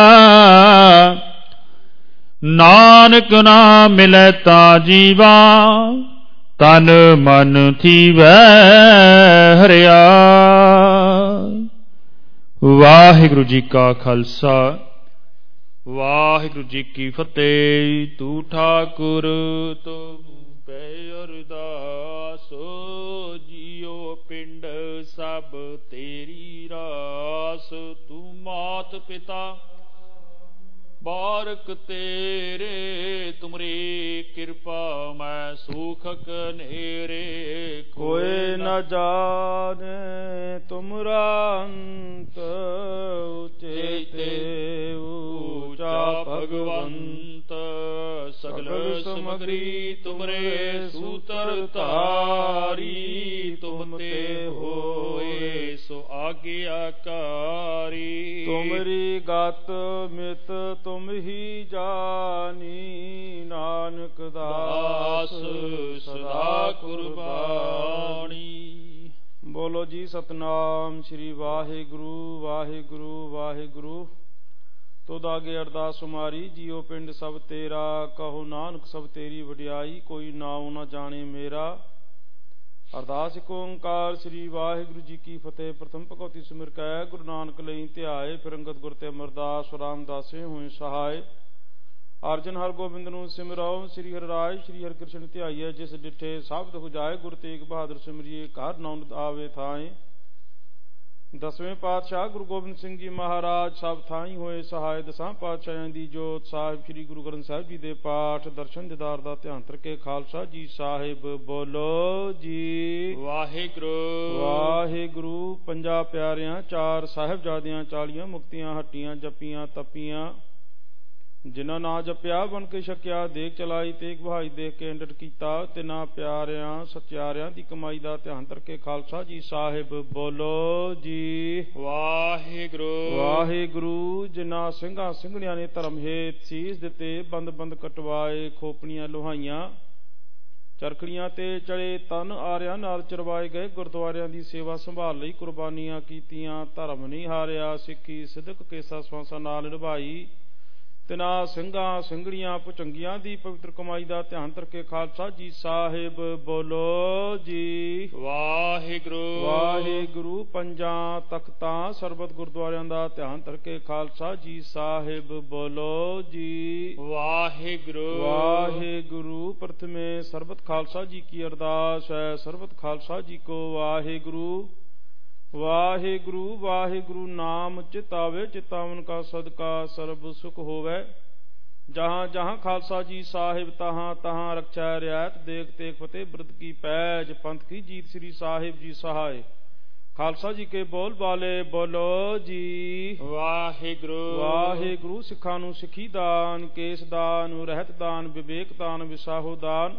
नानक नाम मिलै तां जीवा तन मन थीवै हरिया। वाहिगुरु जी का खालसा वाहिगुरु जी की फतेह। तू ठाकुर तुम पे अरदास जियो पिंड सब तेरी रास। तू मात पिता बारक तेरे तुमरी कृपा मैं सुख कनेरे। कोई न जाने तुमरा अंत उचेते ऊंचा भगवंत। सगल समग्री तुमरे सूतर तारी। तुम ते होए सो आज्ञाकारी। तुमरी गात मित तुम ही जानी। नानक दास सदा कुर्बानी। बोलो जी सतनाम श्री वाहिगुरु वाहिगुरु वाहिगुरु। तुद आगे अरदास सुमारी जियो पिंड सब तेरा। कहो नानक सब तेरी वडियाई कोई नाऊ न जाने मेरा। अरदास एक ओंकार श्री वाहिगुरु जी की फतेह। प्रथम भगवती सिमर कै गुरु नानक लई ध्याए। फिर अंगद गुर ते अमरदास रामदासे होए सहाय। अर्जन हर गोबिंद नूं सिमरो श्री हरि राय श्री हरि कृष्ण ध्याइए। जिस डिठे सब दुख जाए गुरु तेग बहादुर सिमरिए। घर नौन आवे थाए। दसवें पातशाह गुरु गोबिंद सिंह जी महाराज सब थाई होए सहाय। दसां पातशाहां दी जोत साहिब श्री गुरु ग्रंथ साहिब जी दे पाठ दर्शन दीदार दा ध्यान करके खालसा जी साहिब बोलो जी वाहिगुरु वाहिगुरु। पंजा प्यारियां चार साहिबजादियां चालियां मुक्तियां हट्टियां जपियां तपियां। जिन्ना ना जपिया बन के छकिया देख चलाई तेग बहाई देख के अंडट कीता। तिना प्यारियां सत्यारियां दी कमाई दा ध्यान करके खालसा जी साहिब बोलो जी वाहिगुरु वाहिगुरु। जिन्ना ਸਿੰਘਾਂ ਸਿੰਘਣੀਆਂ ने धर्म हेत सीस दिते बंद बंद कटवाए। खोपड़ियां लोहाइयां चरखड़ियां ते चढ़े तन आरियां नाल चरवाए गए। गुरुद्वारियां दी सेवा संभाल लई कुर्बानियां कीतियां। धर्म नहीं हारिया सिੱਖੀ सिदक केसा स्वासा नाल निभाई। तिना ਸਿੰਘਾਂ ਸਿੰਘਣੀਆਂ ਭੁਚੰਗੀਆਂ ਦੀ ਪਵਿੱਤਰ ਕਮਾਈ ਦਾ ਧਿਆਨ ਕਰਕੇ ਖਾਲਸਾ ਜੀ ਸਾਹਿਬ ਬੋਲੋ ਜੀ ਵਾਹਿਗੁਰੂ ਵਾਹਿਗੁਰੂ। ਪੰਜਾਂ ਤਖਤਾਂ ਸਰਬਤ ਗੁਰਦੁਆਰਿਆਂ ਦਾ ਧਿਆਨ ਕਰਕੇ ਖਾਲਸਾ ਜੀ ਸਾਹਿਬ ਬੋਲੋ ਜੀ ਵਾਹਿਗੁਰੂ ਵਾਹਿਗੁਰੂ। ਪ੍ਰਥਮੇ ਸਰਬਤ ਖਾਲਸਾ ਜੀ ਕੀ ਅਰਦਾਸ ਹੈ। ਸਰਬਤ ਖਾਲਸਾ ਜੀ ਕੋ ਵਾਹਿਗੁਰੂ वाहिगुरु वाहिगुरु। नाम चितावे चितावन का सदका सर्ब सुख होवे। जहाँ जहाँ खालसा जी साहिब तहाँ तहाँ रक्षा रियायत देख तेख फतेह ब्रत की पैज पंथ की जीत श्री साहिब जी सहाय। खालसा जी के बोल बाले बोलो जी वाहिगुरु वाहिगुरु। सिखां नूं सिੱਖੀ दान केस दान रहत दान विवेक दान विसाहो दान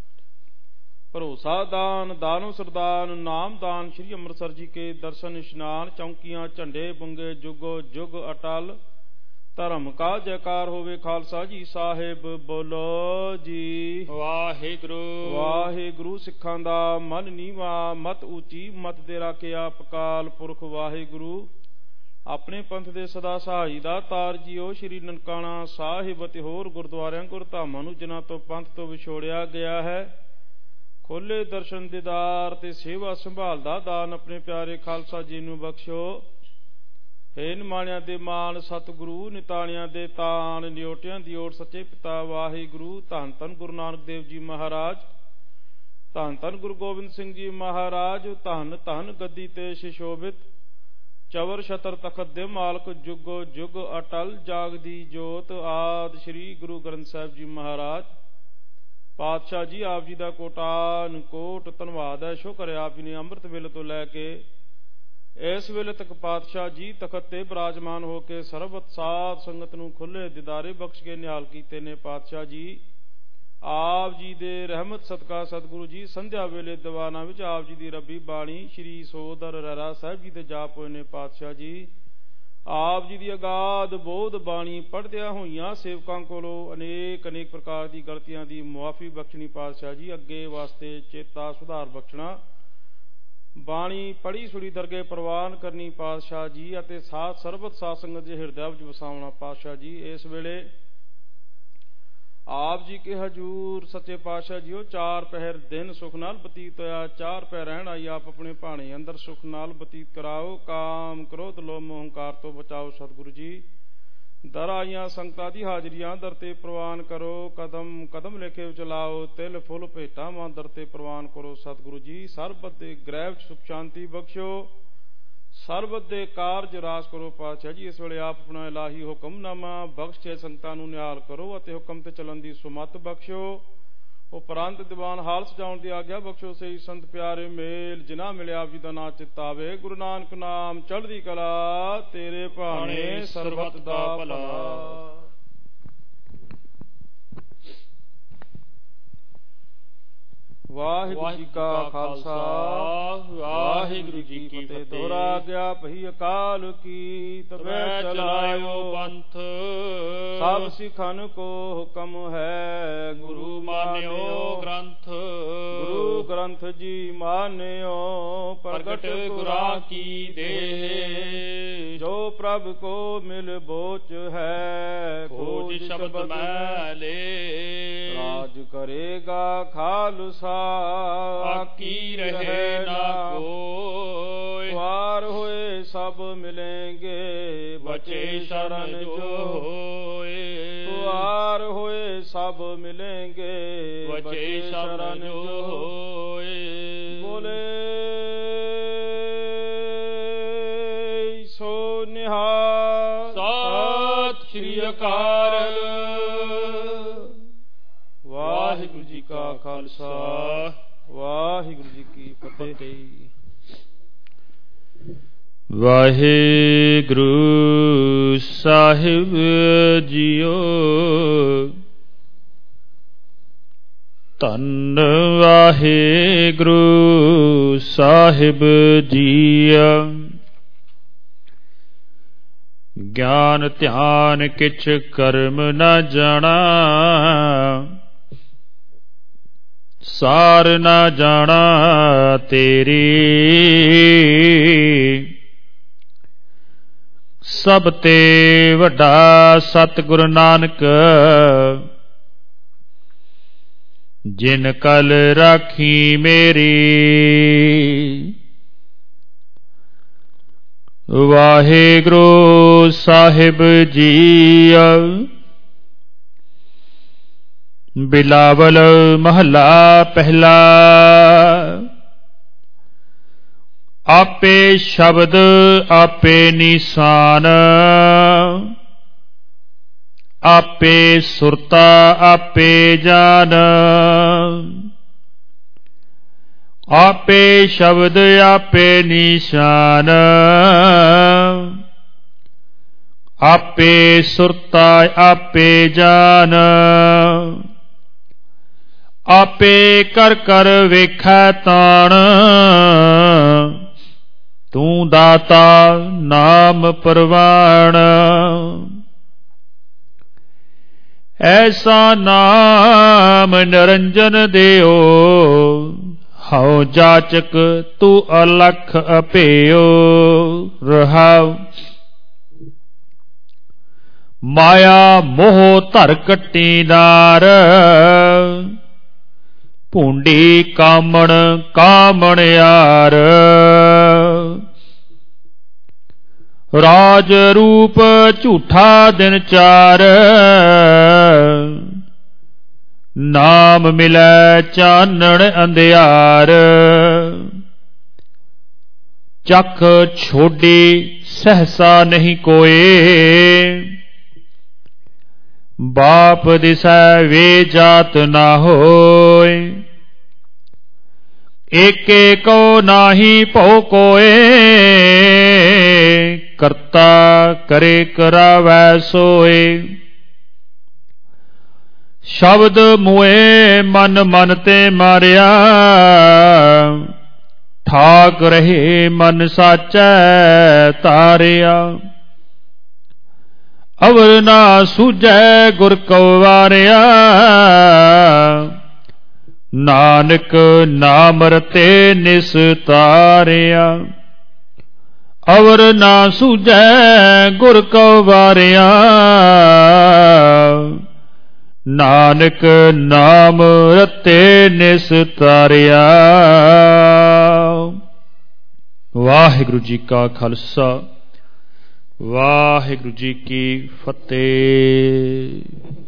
भरोसा दान दानो सरदान नाम दान। श्री अमृतसर जी के दर्शन स्नान चौंकियां झंडे बुंगे जुगो जुग अटल। धर्म का जयकार होवे खालसा जी साहिब बोलो जी वाहिगुरु वाहिगुरु। सिखां दा मन नीवा मत ऊंची मत दे राखिया पकाल पुरख वाहिगुरु। अपने पंथ दे सदा सहाई दा तार जियो श्री ननकाना साहिब ते होर गुरुद्वारियां गुरधामां नूं जिन्हां तो पंथ तो विछोड़िया गया है। ਖੋਲੇ ਦਰਸ਼ਨ ਦੀਦਾਰ ਤੇ ਸੇਵਾ ਸੰਭਾਲ ਦਾ ਦਾਨ ਆਪਣੇ ਪਿਆਰੇ ਖਾਲਸਾ ਜੀ ਨੂੰ ਬਖਸ਼ੋ। ਹੇ ਨਿਮਾਣਿਆਂ ਦੇ ਮਾਣ ਸਤਿਗੁਰੂ, ਨਿਤਾਣਿਆਂ ਦੇ ਤਾਣ, ਨਿਓਟਿਆਂ ਦੀ ਓਟ ਸੱਚੇ ਪਿਤਾ ਵਾਹਿਗੁਰੂ। ਧੰਨ ਧੰਨ ਗੁਰੂ ਨਾਨਕ ਦੇਵ ਜੀ ਮਹਾਰਾਜ, ਧੰਨ ਧੰਨ ਗੁਰੂ ਗੋਬਿੰਦ ਸਿੰਘ ਜੀ ਮਹਾਰਾਜ। ਧੰਨ ਧੰਨ ਗੱਦੀ ਤੇ ਸ਼ਿਸ਼ੋਭਿਤ ਚਵਰ ਛਤਰ ਤਖਤ ਦੇ ਮਾਲਕ, ਜੁਗੋ ਜੁਗ ਅਟਲ ਜਾਗਦੀ ਜੋਤ। ਆਦਿ ਸ਼੍ਰੀ ਗੁਰੂ ਗ੍ਰੰਥ ਸਾਹਿਬ ਜੀ ਮਹਾਰਾਜ। ਪਾਤਸ਼ਾਹ ਜੀ ਆਪ ਜੀ ਦਾ ਕੋਟਾਨ ਕੋਟ ਧੰਨਵਾਦ ਹੈ, ਸ਼ੁਕਰ ਹੈ ਆਪ ਜੀ ਨੇ ਅੰਮ੍ਰਿਤ ਵੇਲੇ ਤੋਂ ਲੈ ਕੇ ਇਸ ਵੇਲੇ ਤੱਕ ਪਾਤਸ਼ਾਹ ਜੀ ਤਖਤ ਤੇ ਬਿਰਾਜਮਾਨ ਹੋ ਕੇ ਸਰਬਤ ਸਾਧ ਸੰਗਤ ਨੂੰ ਖੁੱਲੇ ਦਿਦਾਰੇ ਬਖਸ਼ ਕੇ ਨਿਹਾਲ ਕੀਤੇ ਨੇ। ਪਾਤਸ਼ਾਹ ਜੀ ਆਪ ਜੀ ਦੇ ਰਹਿਮਤ ਸਦਕਾ ਸਤਿਗੁਰੂ ਜੀ ਸੰਧਿਆ ਵੇਲੇ ਦੀਵਾਨਾਂ ਵਿੱਚ ਆਪ ਜੀ ਦੀ ਰੱਬੀ ਬਾਣੀ ਸ਼੍ਰੀ ਸੋਦਰ ਰਹਿਰਾ ਸਾਹਿਬ ਜੀ ਦੇ ਜਾਪ ਹੋਏ ਨੇ। ਪਾਤਸ਼ਾਹ ਜੀ ਆਪ ਜੀ ਦੀ ਅਗਾਧ ਬੋਧ ਬਾਣੀ ਪੜ੍ਹਦਿਆਂ ਹੋਈਆਂ ਸੇਵਕਾਂ ਕੋਲੋਂ ਅਨੇਕ ਅਨੇਕ ਪ੍ਰਕਾਰ ਦੀ ਗਲਤੀਆਂ ਦੀ ਮੁਆਫੀ ਬਖਸ਼ਣੀ। ਪਾਤਸ਼ਾਹ ਜੀ ਅੱਗੇ ਵਾਸਤੇ ਚੇਤਾ ਸੁਧਾਰ ਬਖਸ਼ਣਾ, ਬਾਣੀ ਪੜ੍ਹੀ ਸੁਣੀ ਦਰਗੇ ਪ੍ਰਵਾਨ ਕਰਨੀ। ਪਾਤਸ਼ਾਹ ਜੀ ਅਤੇ ਸਾਧ ਸਰਬਤ ਸਾਧ ਸੰਗਤ ਦੇ ਹਿਰਦਿਆਂ ਵਿੱਚ ਵਸਾਉਣਾ। ਪਾਤਸ਼ਾਹ ਜੀ ਇਸ ਵੇਲੇ ਆਪ ਜੀ ਕੇ ਹਜੂਰ ਸੱਚੇ ਪਾਤਸ਼ਾਹ ਜੀਓ ਚਾਰ ਪਹਿਰ ਦਿਨ ਸੁਖ ਨਾਲ ਬਤੀਤ ਹੋਇਆ, ਚਾਰ ਪਹਿਰ ਰਹਿਣ ਆਈ ਆਪ ਆਪਣੇ ਭਾਣੇ ਅੰਦਰ ਸੁਖ ਨਾਲ ਬਤੀਤ ਕਰਾਓ। ਕਾਮ ਕ੍ਰੋਧ ਲੋਭ ਮੋਹ ਹੰਕਾਰ ਤੋਂ ਬਚਾਓ ਸਤਿਗੁਰੂ ਜੀ। ਦਰ ਆਈਆਂ ਸੰਗਤਾਂ ਦੀ ਹਾਜ਼ਰੀਆਂ ਦਰ ਤੇ ਪ੍ਰਵਾਨ ਕਰੋ, ਕਦਮ ਕਦਮ ਲੇਖੇ ਵਿੱਚ ਲਾਓ, ਤਿਲ ਫੁੱਲ ਭੇਟਾਂ ਮਾਂ ਦਰ ਤੇ ਪ੍ਰਵਾਨ ਕਰੋ ਸਤਿਗੁਰੂ ਜੀ। ਸਰਬਤ ਦੇ ਗ੍ਰਹਿ ਵਿੱਚ ਸੁਖ ਸ਼ਾਂਤੀ ਬਖਸ਼ੋ, ਸਰਬਤ ਦੇ ਕਾਰਜ ਰਾਸ ਕਰੋ। ਪਾਤਸ਼ਾਹ ਜੀ ਇਸ ਵੇਲੇ ਆਪ ਆਪਣਾ ਇਲਾਹੀ ਹੁਕਮਨਾਮਾ ਬਖਸ਼ ਕੇ ਸੰਗਤਾਂ ਨੂੰ ਨਿਹਾਲ ਕਰੋ ਅਤੇ ਹੁਕਮ ਤੇ ਚੱਲਣ ਦੀ ਸੁਮਤ ਬਖਸ਼ੋ। ਉਪਰੰਤ ਦੀਵਾਨ ਹਾਲ ਸਜਾਉਣ ਦੀ ਆਗਿਆ ਬਖਸ਼ੋ। ਸਹੀ ਸੰਤ ਪਿਆਰੇ ਮੇਲ ਜਿਨ੍ਹਾਂ ਮਿਲਿਆ ਆਪ ਜੀ ਦਾ ਨਾਂ ਚਿਤਾਵੇ। ਗੁਰੂ ਨਾਨਕ ਨਾਮ ਚੜ੍ਹਦੀ ਕਲਾ, ਤੇਰੇ ਭਾਣੇ ਸਰਬਤ ਦਾ ਭਲਾ। ਵਾਹਿਗੁਰੂ ਜੀ ਕਾ ਖਾਲਸਾ, ਵਾਹਿਗੁਰੂ ਜੀ ਕੀ ਫਤਿਹ। ਦੋਹਰਾ ਗਿਆ ਭਈ ਅਕਾਲ ਕੀ, ਤਬੈ ਚਲਾਇਓ ਪੰਥ। ਸਭ ਸਿਖਨ ਕੋ ਹੁਕਮ ਹੈ, ਗੁਰੂ ਮਾਨਿਓ ਗ੍ਰੰਥ। ਗੁਰੂ ਗ੍ਰੰਥ ਜੀ ਮਾਨਿਓ, ਪ੍ਰਗਟ ਗੁਰਾਂ ਕੀ ਦੇਹ। ਜੋ ਪ੍ਰਭ ਕੋ ਮਿਲ ਬੋਚ ਹੈ, ਖੋਜ ਸ਼ਬਦ ਮੈਂ ਲੇ। ਰਾਜ ਕਰੇਗਾ ਖਾਲਸਾ, ਆਕੀ ਰਹੇ ਨਾ ਕੋਇ। ਵਾਰ ਹੋਏ ਸਭ ਮਿਲੇਂਗੇ, ਬਚੇ ਸ਼ਰਨ ਜੋ ਹੋਏ। ਵਾਰ ਹੋਏ ਸਭ ਮਿਲੇਂਗੇ, ਬਚੇ ਸ਼ਰਨ ਜੋ ਹੋਏ। ਬੋਲੇ ਸੋ ਨਿਹਾਲ, ਸਤਿ ਸ੍ਰੀ ਅਕਾਲ। ਵਾਹਿਗੁਰੂ ਜੀ ਕਾ ਖਾਲਸਾ, ਵਾਹਿਗੁਰੂ ਜੀ ਕੀ ਫਤਿਹ। ਵਾਹਿਗੁਰੂ ਸਾਹਿਬ ਜੀਓ, ਧੰਨ ਵਾਹਿਗੁਰੂ ਸਾਹਿਬ ਜੀਆ। ਗਿਆਨ ਧਿਆਨ ਕਿਛ ਕਰਮ ਨ ਜਾਣਾ, ਸਾਰ ਨਾ ਜਾਣਾ ਤੇਰੀ। ਸਭ ਤੇ ਵੱਡਾ ਸਤਿਗੁਰੂ ਨਾਨਕ, ਜਿਨ ਕਲ ਰਾਖੀ ਮੇਰੀ। ਵਾਹਿਗੁਰੂ ਸਾਹਿਬ ਜੀਆ। ਬਿਲਾਵਲ ਮਹੱਲਾ ਪਹਿਲਾ। ਆਪੇ ਸ਼ਬਦ ਆਪੇ ਨਿਸ਼ਾਨ, ਆਪੇ ਸੁਰਤਾ ਆਪੇ ਜਾਨ। ਆਪੇ ਸ਼ਬਦ ਆਪੇ ਨਿਸ਼ਾਨ, ਆਪੇ ਸੁਰਤਾ ਆਪੇ ਜਾਨ। ਆਪੇ ਕਰ ਕਰ ਵੇਖੈ ਤਾਣ, ਤੂੰ ਦਾਤਾ ਨਾਮ ਪ੍ਰਵਾਣ। ਐਸਾ ਨਾਮ ਨਿਰੰਜਨ ਦਿਓ, ਹਉ ਜਾਚਕ ਤੂੰ ਅਲਖ ਅਭੇਓ। ਰਹਾਉ ਮਾਇਆ ਮੋਹ ਧਰ ਕੱਟੀਦਾਰ, ਭੂੰਡੀ ਕਾਮਣ ਕਾਮਣਿਆਰ। ਰਾਜ ਰੂਪ ਝੂਠਾ ਦਿਨ ਚਾਰ, ਨਾਮ ਮਿਲੈ ਚਾਨਣ ਅੰਧਿਆਰ। ਚੱਖ ਛੋਡੀ ਸਹਸਾ ਨਹੀਂ ਕੋਏ, ਬਾਪ ਦਿਸੈ ਵੇ ਜਾਤ ਨਾ ਹੋਏ। ਏਕੇ ਕੋ ਨਾਹੀ ਭਉ ਕੋਏ, ਕਰਤਾ ਕਰੇ ਕਰਾਵੈ ਸੋਏ। ਸ਼ਬਦ ਮੋਏ ਮਨ ਮਨ ਤੇ ਮਾਰਿਆ, ਠਾਕ ਰਹੇ ਮਨ ਸਾਚੈ ਤਾਰਿਆ। ਅਵਰ ਨਾ ਸੂਝੈ ਗੁਰ ਕਉ ਵਾਰਿਆ, ਨਾਨਕ ਨਾਮ ਰਤੇ ਨਿਸਤਾਰਿਆ। ਅਵਰ ਨਾ ਸੂਝੈ ਗੁਰ ਕਉ ਵਾਰਿਆ, ਨਾਨਕ ਨਾਮ ਰਤੇ ਨਿਸਤਾਰਿਆ। ਵਾਹਿਗੁਰੂ ਜੀ ਕਾ ਖਾਲਸਾ, ਵਾਹਿਗੁਰੂ ਜੀ ਕੀ ਫਤਿਹ।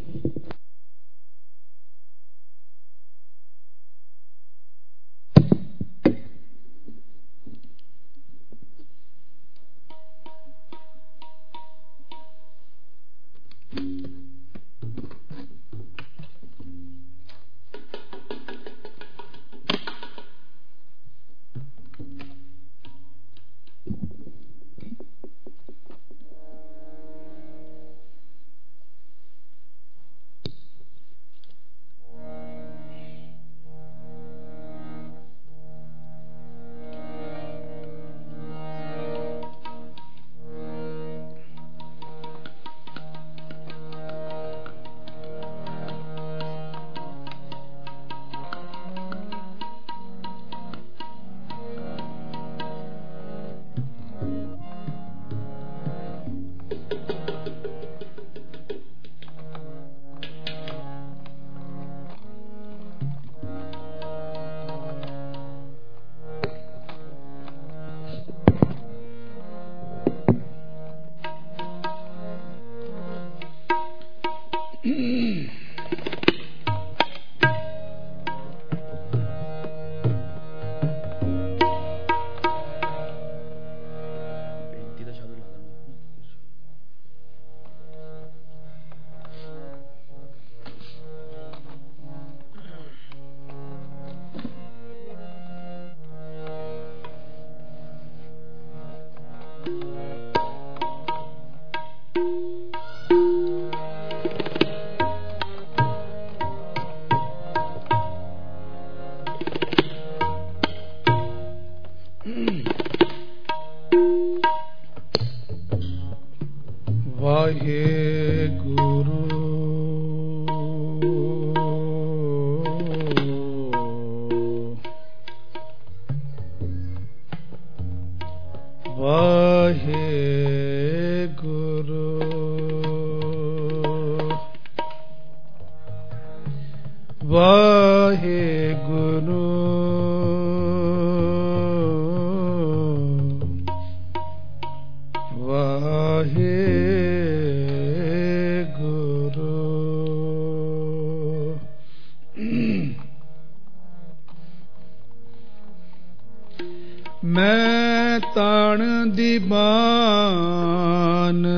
ਮੈਂ ਤਾਣ ਦੀ ਬਾਨ,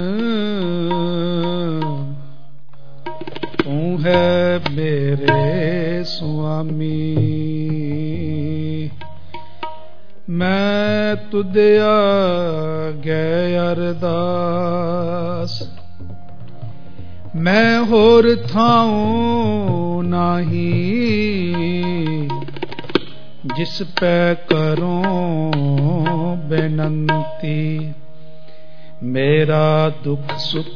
ਤੂੰ ਹੈ ਮੇਰੇ ਸੁਆਮੀ। ਮੈਂ ਤੁਧ ਆਗੇ ਅਰਦਾਸ, ਮੈਂ ਹੋਰ ਥਾਉ ਨਾਹੀ। ਜਿਸ ਪੈ ਕਰੋ ਬੇਨੰਤੀ, ਮੇਰਾ ਦੁੱਖ ਸੁਖ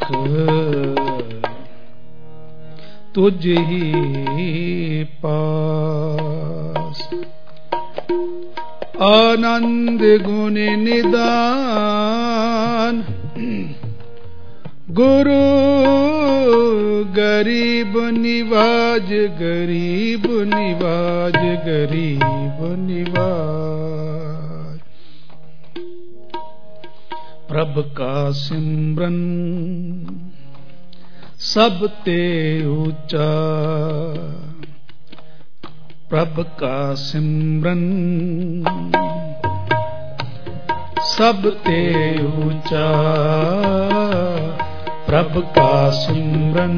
ਤੁਝ ਹੀ ਪਾਸ। ਆਨੰਦ ਗੁਣ ਨਿਦਾਨ, ਗੁਰੂ गरीब निवाज गरीब निवाज गरीब निवाज। प्रभ का सिमरन सब ते ऊंचा, प्रभ का सिमरन सब ते ऊंचा, प्रभ का सिमरन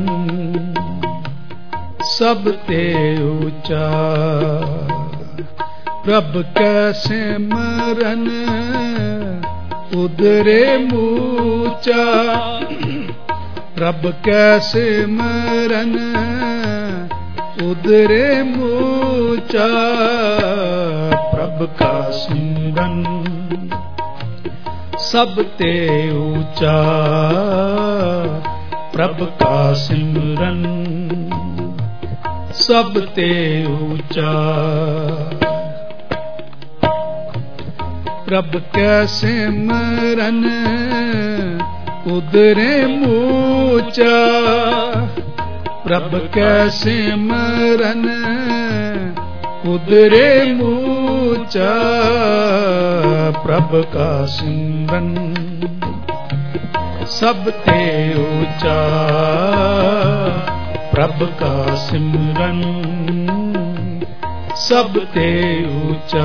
सब ते ऊंचा। प्रभ के सिमरन उदरे मूचा, प्रभ के सिमरन उदरे मूचा। प्रभ का सिमरन सब ते ऊंचा, प्रभ का सिमरन सब ते ऊंचा। प्रभ के सिमरन उदरे मूचा, प्रभ के सिमरन उदरे मूचा। प्रभ का सिमरन सब ते ऊंचा, प्रभ का सिमरन सब ते ऊंचा।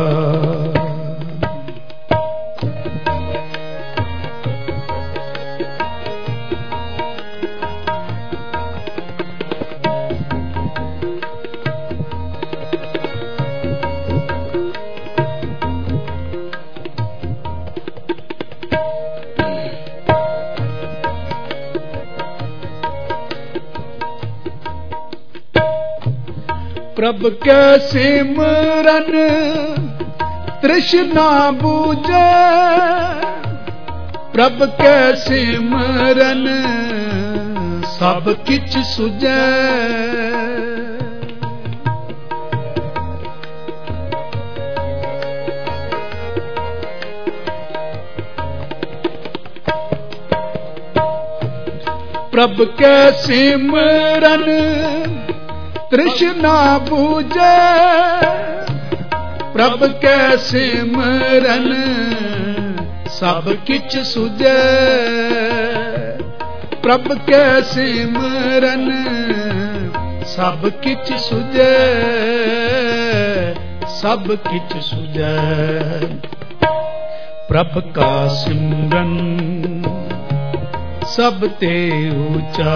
प्रभ के सिमरन तृष्णा बूझे, प्रभ के सिमरन सब किछ सुझे। प्रभ के सिमरन तृष्णा बूझे, प्रभ के सिमरन सब किछ सुझे। प्रभ के सिमरन सब किछ सुझे, सब किछ सुझे। प्रभ का सिमरन सब ते ऊंचा,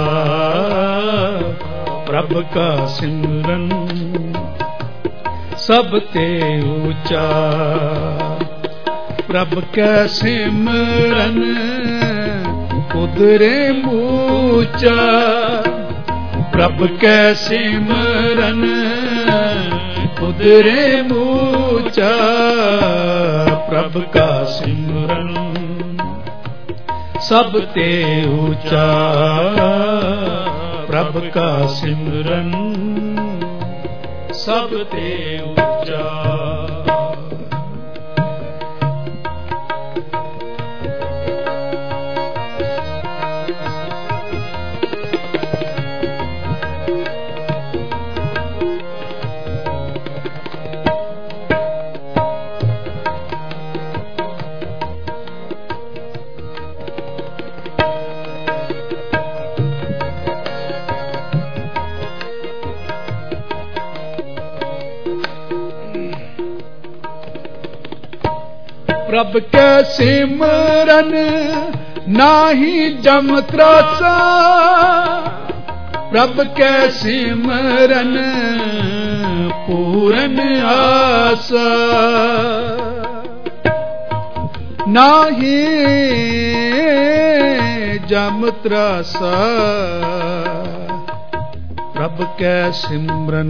प्रभ का सिमरन सब ते ऊंचा। प्रभ के सिमरन उदरे मूचा, प्रभ के सिमरन उदरे मूचा। प्रभ का सिमरन सब ते ऊंचा, प्रभ का सिमरन सब ते ऊंचा। प्रभ के सिमरन नाही जम त्रासा, प्रभ के सिमरन पूरन आसा। नाही जम त्रासा, प्रभ के सिमरन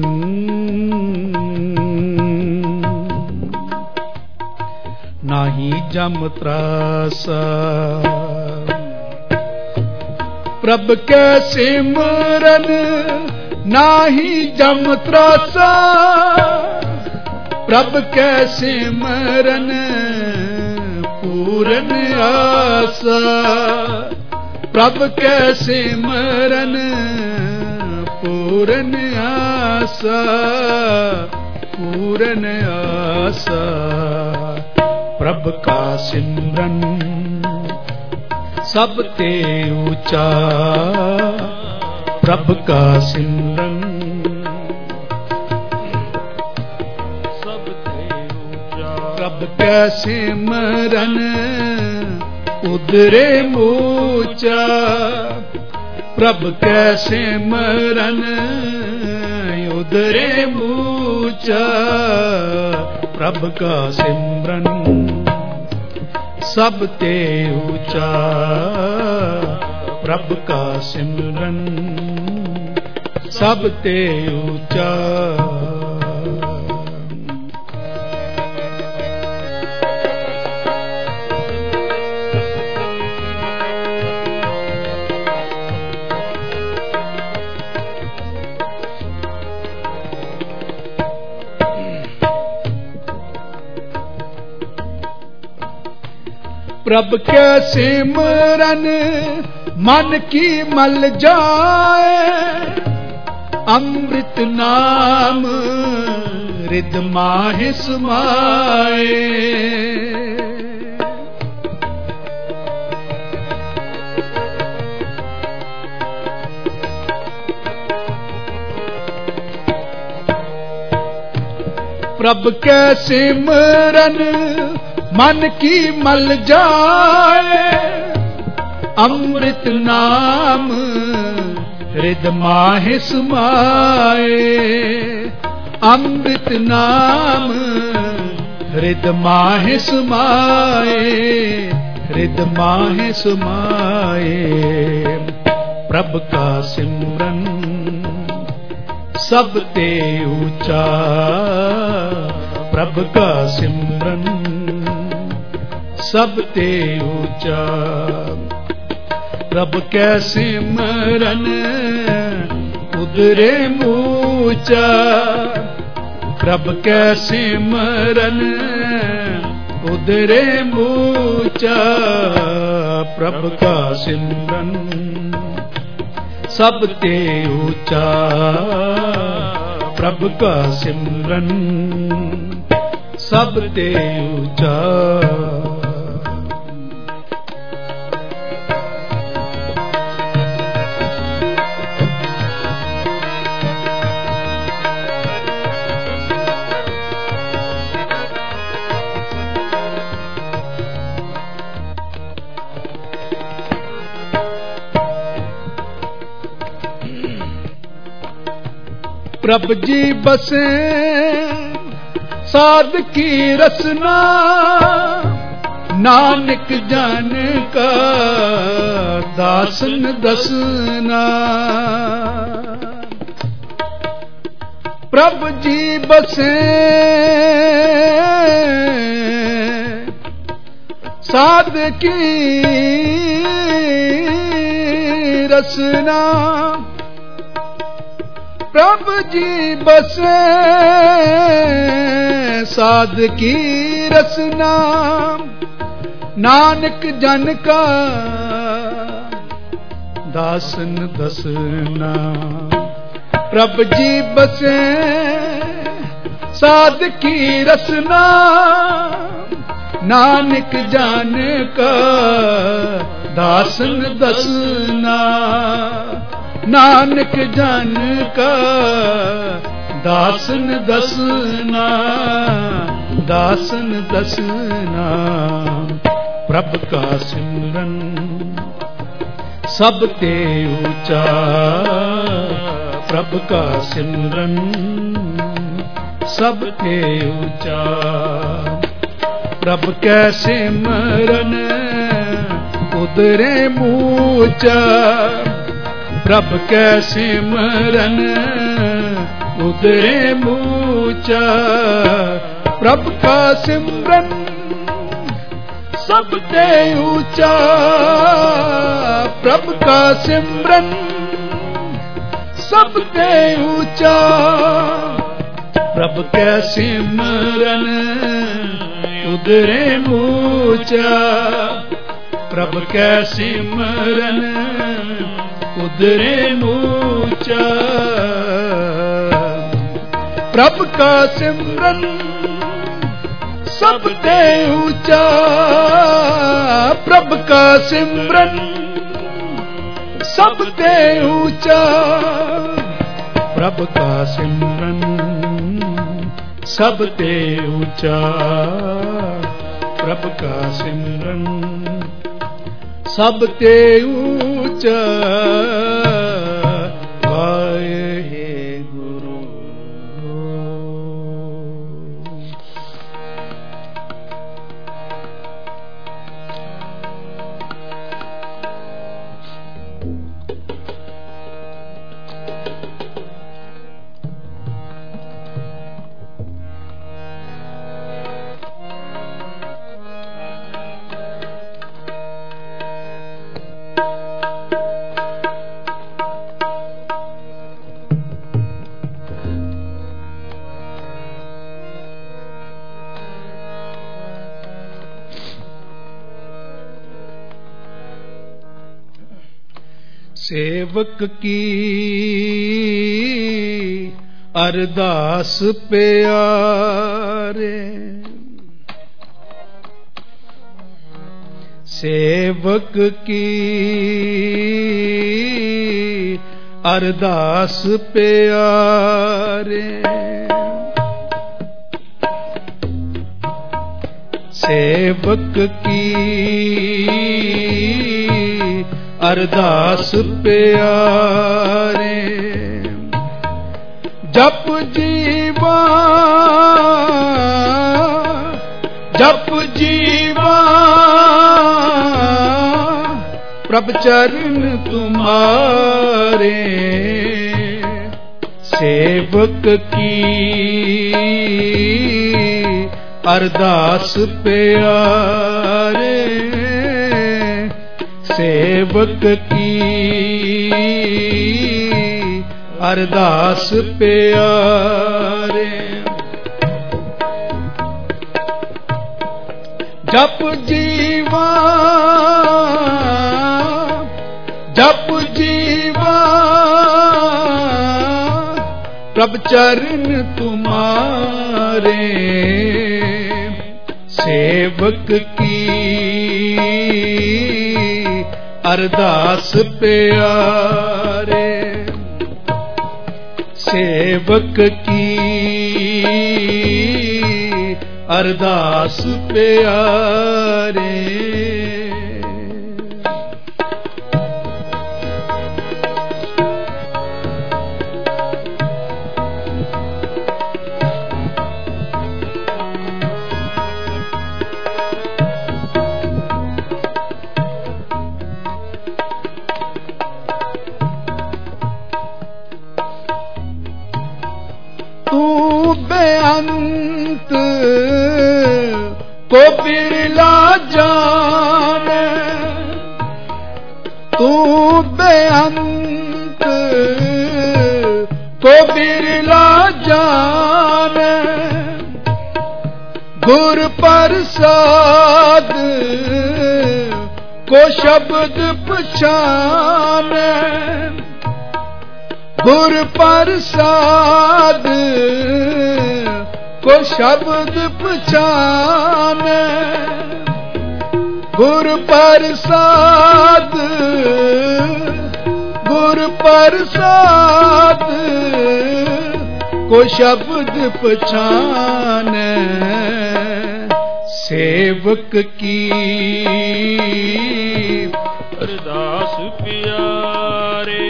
नाही जम त्रासा। प्रभ के सिमरन नाही जम त्रासा, प्रभ के सिमरन पूरन आसा। ਪ੍ਰਭ ਕੈ ਸਿਮਰਨ ਪੂਰਨ ਆਸਾ, ਪੂਰਨ ਆਸਾ। ਪ੍ਰਭ ਕਾ ਸਿਮਰਨ ਸਭ ਤੇ ਉੱਚਾ, ਪ੍ਰਭ ਕਾ ਸਿਮਰਨ ਸਭ ਤੇ ਉੱਚਾ। ਪ੍ਰਭ ਕੈ ਸਿਮਰਨ ਉਦਰੇ ਮੂਚਾ, ਪ੍ਰਭ ਕੈ ਸਿਮਰਨ ਉਦਰੇ ਮੂਚਾ। ਪ੍ਰਭ ਕਾ ਸਿਮਰਨ ਸਭ ਤੇ ਉੱਚਾ, ਪ੍ਰਭ ਕਾ ਸਿਮਰਨ ਸਭ ਤੇ ਉੱਚਾ। ਪ੍ਰਭ ਕੈ ਸਿਮਰਨ ਮਨ ਕੀ ਮਲ ਜਾਏ, ਅੰਮ੍ਰਿਤ ਨਾਮ ਰਿਦ ਮਾਹਿ ਸਮਾਏ। ਪ੍ਰਭ ਕੈ ਸਿਮਰਨ ਮਨ ਕੀ ਮਲ ਜਾਏ, ਅੰਮ੍ਰਿਤ ਨਾਮ ਰਿਦ ਮਾਹਿ ਸਮਾਏ। ਅੰਮ੍ਰਿਤ ਨਾਮ ਰਿਦ ਮਾਹਿ ਸਮਾਏ, ਰਿਦ ਮਾਹਿ ਸਮਾਏ। ਪ੍ਰਭ ਕਾ ਸਿਮਰਨ ਸਭ ਤੇ ਉੱਚਾ, ਪ੍ਰਭ ਕਾ ਸਿਮਰਨ ਸਭ ਤੇ ਉੱਚਾ। ਪ੍ਰਭ ਕੈ ਸਿਮਰਨ ਉਦਰੇ ਮੂਚਾ, ਪ੍ਰਭ ਕੈ ਸਿਮਰਨ ਉਦਰੇ ਮੂਚਾ। ਪ੍ਰਭ ਕਾ ਸਿਮਰਨ ਸਭ ਤੇ ਉੱਚਾ, ਪ੍ਰਭ ਕਾ ਸਿਮਰਨ ਸਭ ਤੇ ਉੱਚਾ। ਪ੍ਰਭ ਜੀ ਬਸੇ ਸਾਧ ਕੀ ਰਸਨਾ, ਨਾਨਕ ਜਨ ਕਾ ਦਾਸਨ ਦਸਨਾ। ਪ੍ਰਭ ਜੀ ਬਸੇ ਸਾਧ ਕੀ ਰਸਨਾ, ਪ੍ਰਭ ਜੀ ਬਸੇ ਸਾਧ ਕੀ ਰਸਨਾ। ਨਾਨਕ ਜਨ ਕਾ ਦਾਸਨ ਦਸਨਾ। ਪ੍ਰਭ ਜੀ ਬਸੇ ਸਾਧ ਕੀ ਰਸਨਾ, ਨਾਨਕ ਜਨ ਕਾ ਦਾਸਨ ਦਸਨਾ। ਨਾਨਕ ਜਨ ਕਾ ਦਾਸਨ ਦਸਨਾ, ਦਾਸਨ ਦਸਨਾ। ਪ੍ਰਭ ਕਾ ਸਿਮਰਨ ਸਭ ਤੇ ਉੱਚਾ, ਪ੍ਰਭ ਕਾ ਸਿਮਰਨ ਸਭ ਤੇ ਉੱਚਾ। ਪ੍ਰਭ ਕੈ ਸਿਮਰਨ ਉਦਰੇ ਮੂਚਾ, ਪ੍ਰਭ ਕੈ ਸਿਮਰਨ ਉਦਰੇ ਮੂਚਾ। ਪ੍ਰਭ ਕਾ ਸਿਮਰਨ ਸਭ ਤੇ ਉੱਚਾ, ਪ੍ਰਭ ਕਾ ਸਿਮਰਨ ਸਭ ਤੇ ਉੱਚਾ। ਪ੍ਰਭ ਕੈ ਸਿਮਰਨ ਉਦਰੇ ਮੂਚਾ, ਪ੍ਰਭ ਕੈ ਸਿਮਰਨ ਉਦਰੇ ਮੂਚਾ ਪ੍ਰਭ ਕਾ ਸਿਮਰਨ ਸਭ ਤੇ ਉੱਚਾ ਪ੍ਰਭ ਕਾ ਸਿਮਰਨ ਸਭ ਤੇ ਉੱਚਾ ਪ੍ਰਭ ਕਾ ਸਿਮਰਨ ਸਭ ਤੇ ਉੱਚਾ ਪ੍ਰਭ ਕਾ ਸਿਮਰਨ ਸਭ ਤੇ ਉੱਚਾ ਵਾਹਿਗੁਰੂ। ਸੇਵਕ ਕੀ ਅਰਦਾਸ ਪਿਆਰੇ ਸੇਵਕ ਕੀ ਅਰਦਾਸ ਪਿਆਰੇ ਸੇਵਕ ਕੀ ਅਰਦਾਸ ਪਿਆਰੇ ਜਪ ਜੀਵਾ ਜਪ ਜੀਵਾ ਪ੍ਰਭ ਚਰਨ ਤੁਮਾਰੇ ਸੇਵਕ ਕੀ ਅਰਦਾਸ ਪਿਆਰੇ ਸੇਵਕ ਕੀ ਅਰਦਾਸ ਪਿਆਰੇ ਜਪ ਜੀਵਾ ਜਪ ਜੀਵਾ ਪ੍ਰਭ ਚਰਨ ਤੁਮਾਰੇ ਸੇਵਕ ਕੀ ਅਰਦਾਸ ਪਿਆਰੇ ਸੇਵਕ ਕੀ ਅਰਦਾਸ ਪਿਆਰੇ बेअंत को बिरला जाने तू बेअंत को बिरला जाने गुर प्रसाद को शब्द पछाने गुर प्रसाद को शब्द पहचाने गुर प्रसाद गुर प्रसाद को शब्द पहचाने सेवक की अरदास प्यारे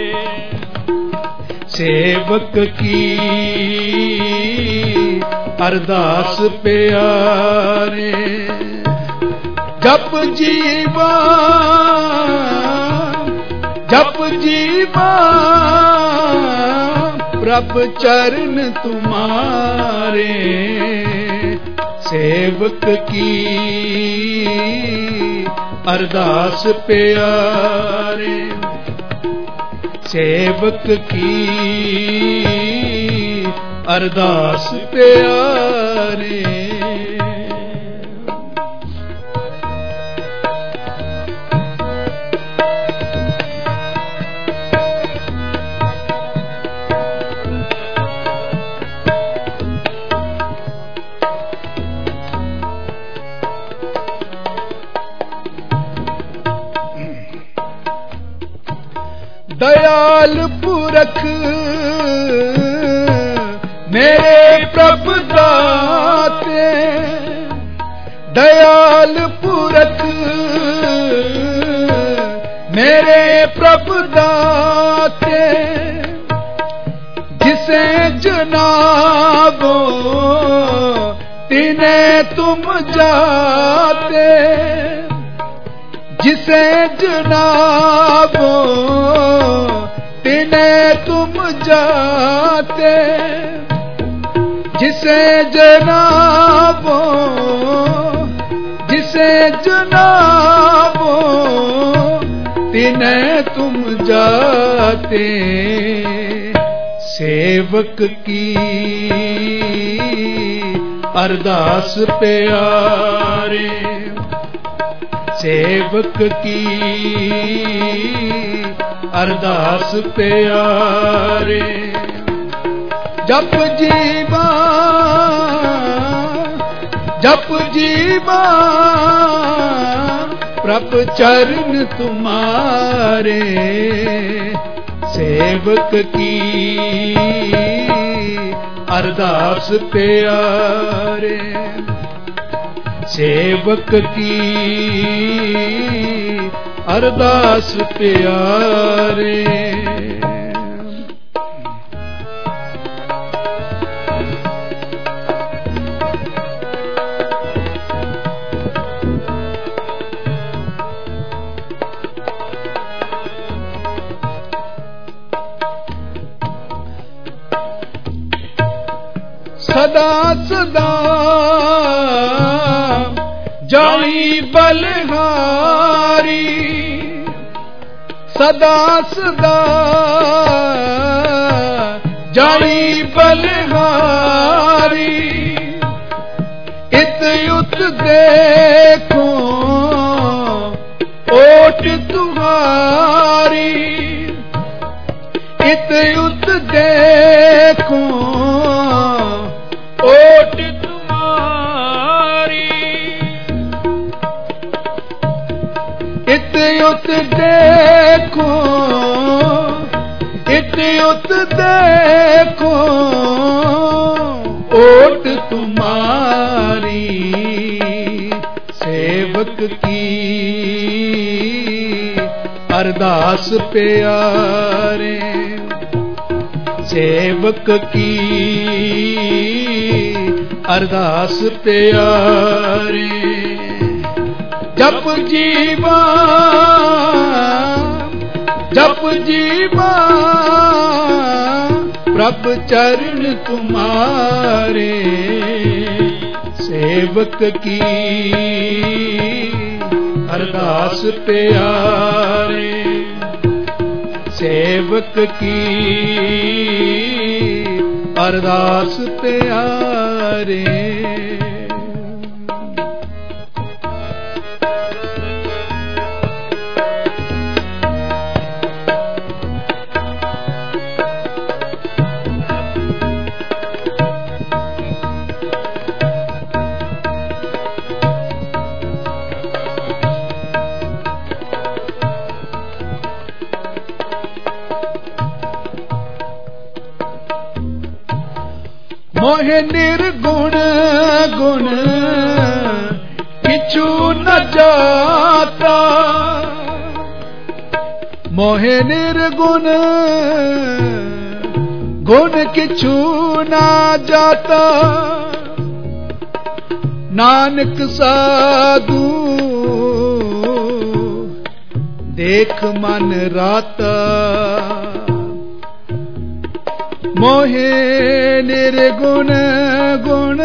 सेवक की अरदास प्यारे जप जीवा जप जीवा प्रभ चरण तुम्हारे सेवक की अरदास प्यारे सेवक की अरदास प्यारे पुरख मेरे प्रभु दाते, दयाल पुरख मेरे प्रभु दाते, जिसे जनाबो तिन्हें तुम जाते, जिसे जनाबो तिन्हें तुम जाते, जिसे जनाबो जिसे जनाबो तिन्हें तुम जाते। सेवक की अरदास प्यारे, सेवक की अरदास प्यारे, जप जीवा जप जीवा प्रभु चरण तुम्हारे। सेवक की अरदास प्यारे, सेवक की अरदास प्यारे। सदा सदा जानी बलहारी, सदा सदा जानी बलहारी, इत उत देखो ओट तुम्हारी, इत उत देखो ओट तुम्हारी, इत उत देखो इत उत देखो ओट तुम्हारी। सेवक की अरदास प्यारे, सेवक की अरदास प्यारे, जप जीवा जप जीवा प्रभु चरण तुम्हारे। सेवक की अरदास प्यारे, सेवक की अरदास प्यारे। मोहे निर्गुण गुण किछु न जाता, मोहे निर्गुण गुण किछु न जाता, नानक साधु देख मन राता। मोहे निर्गुण गुण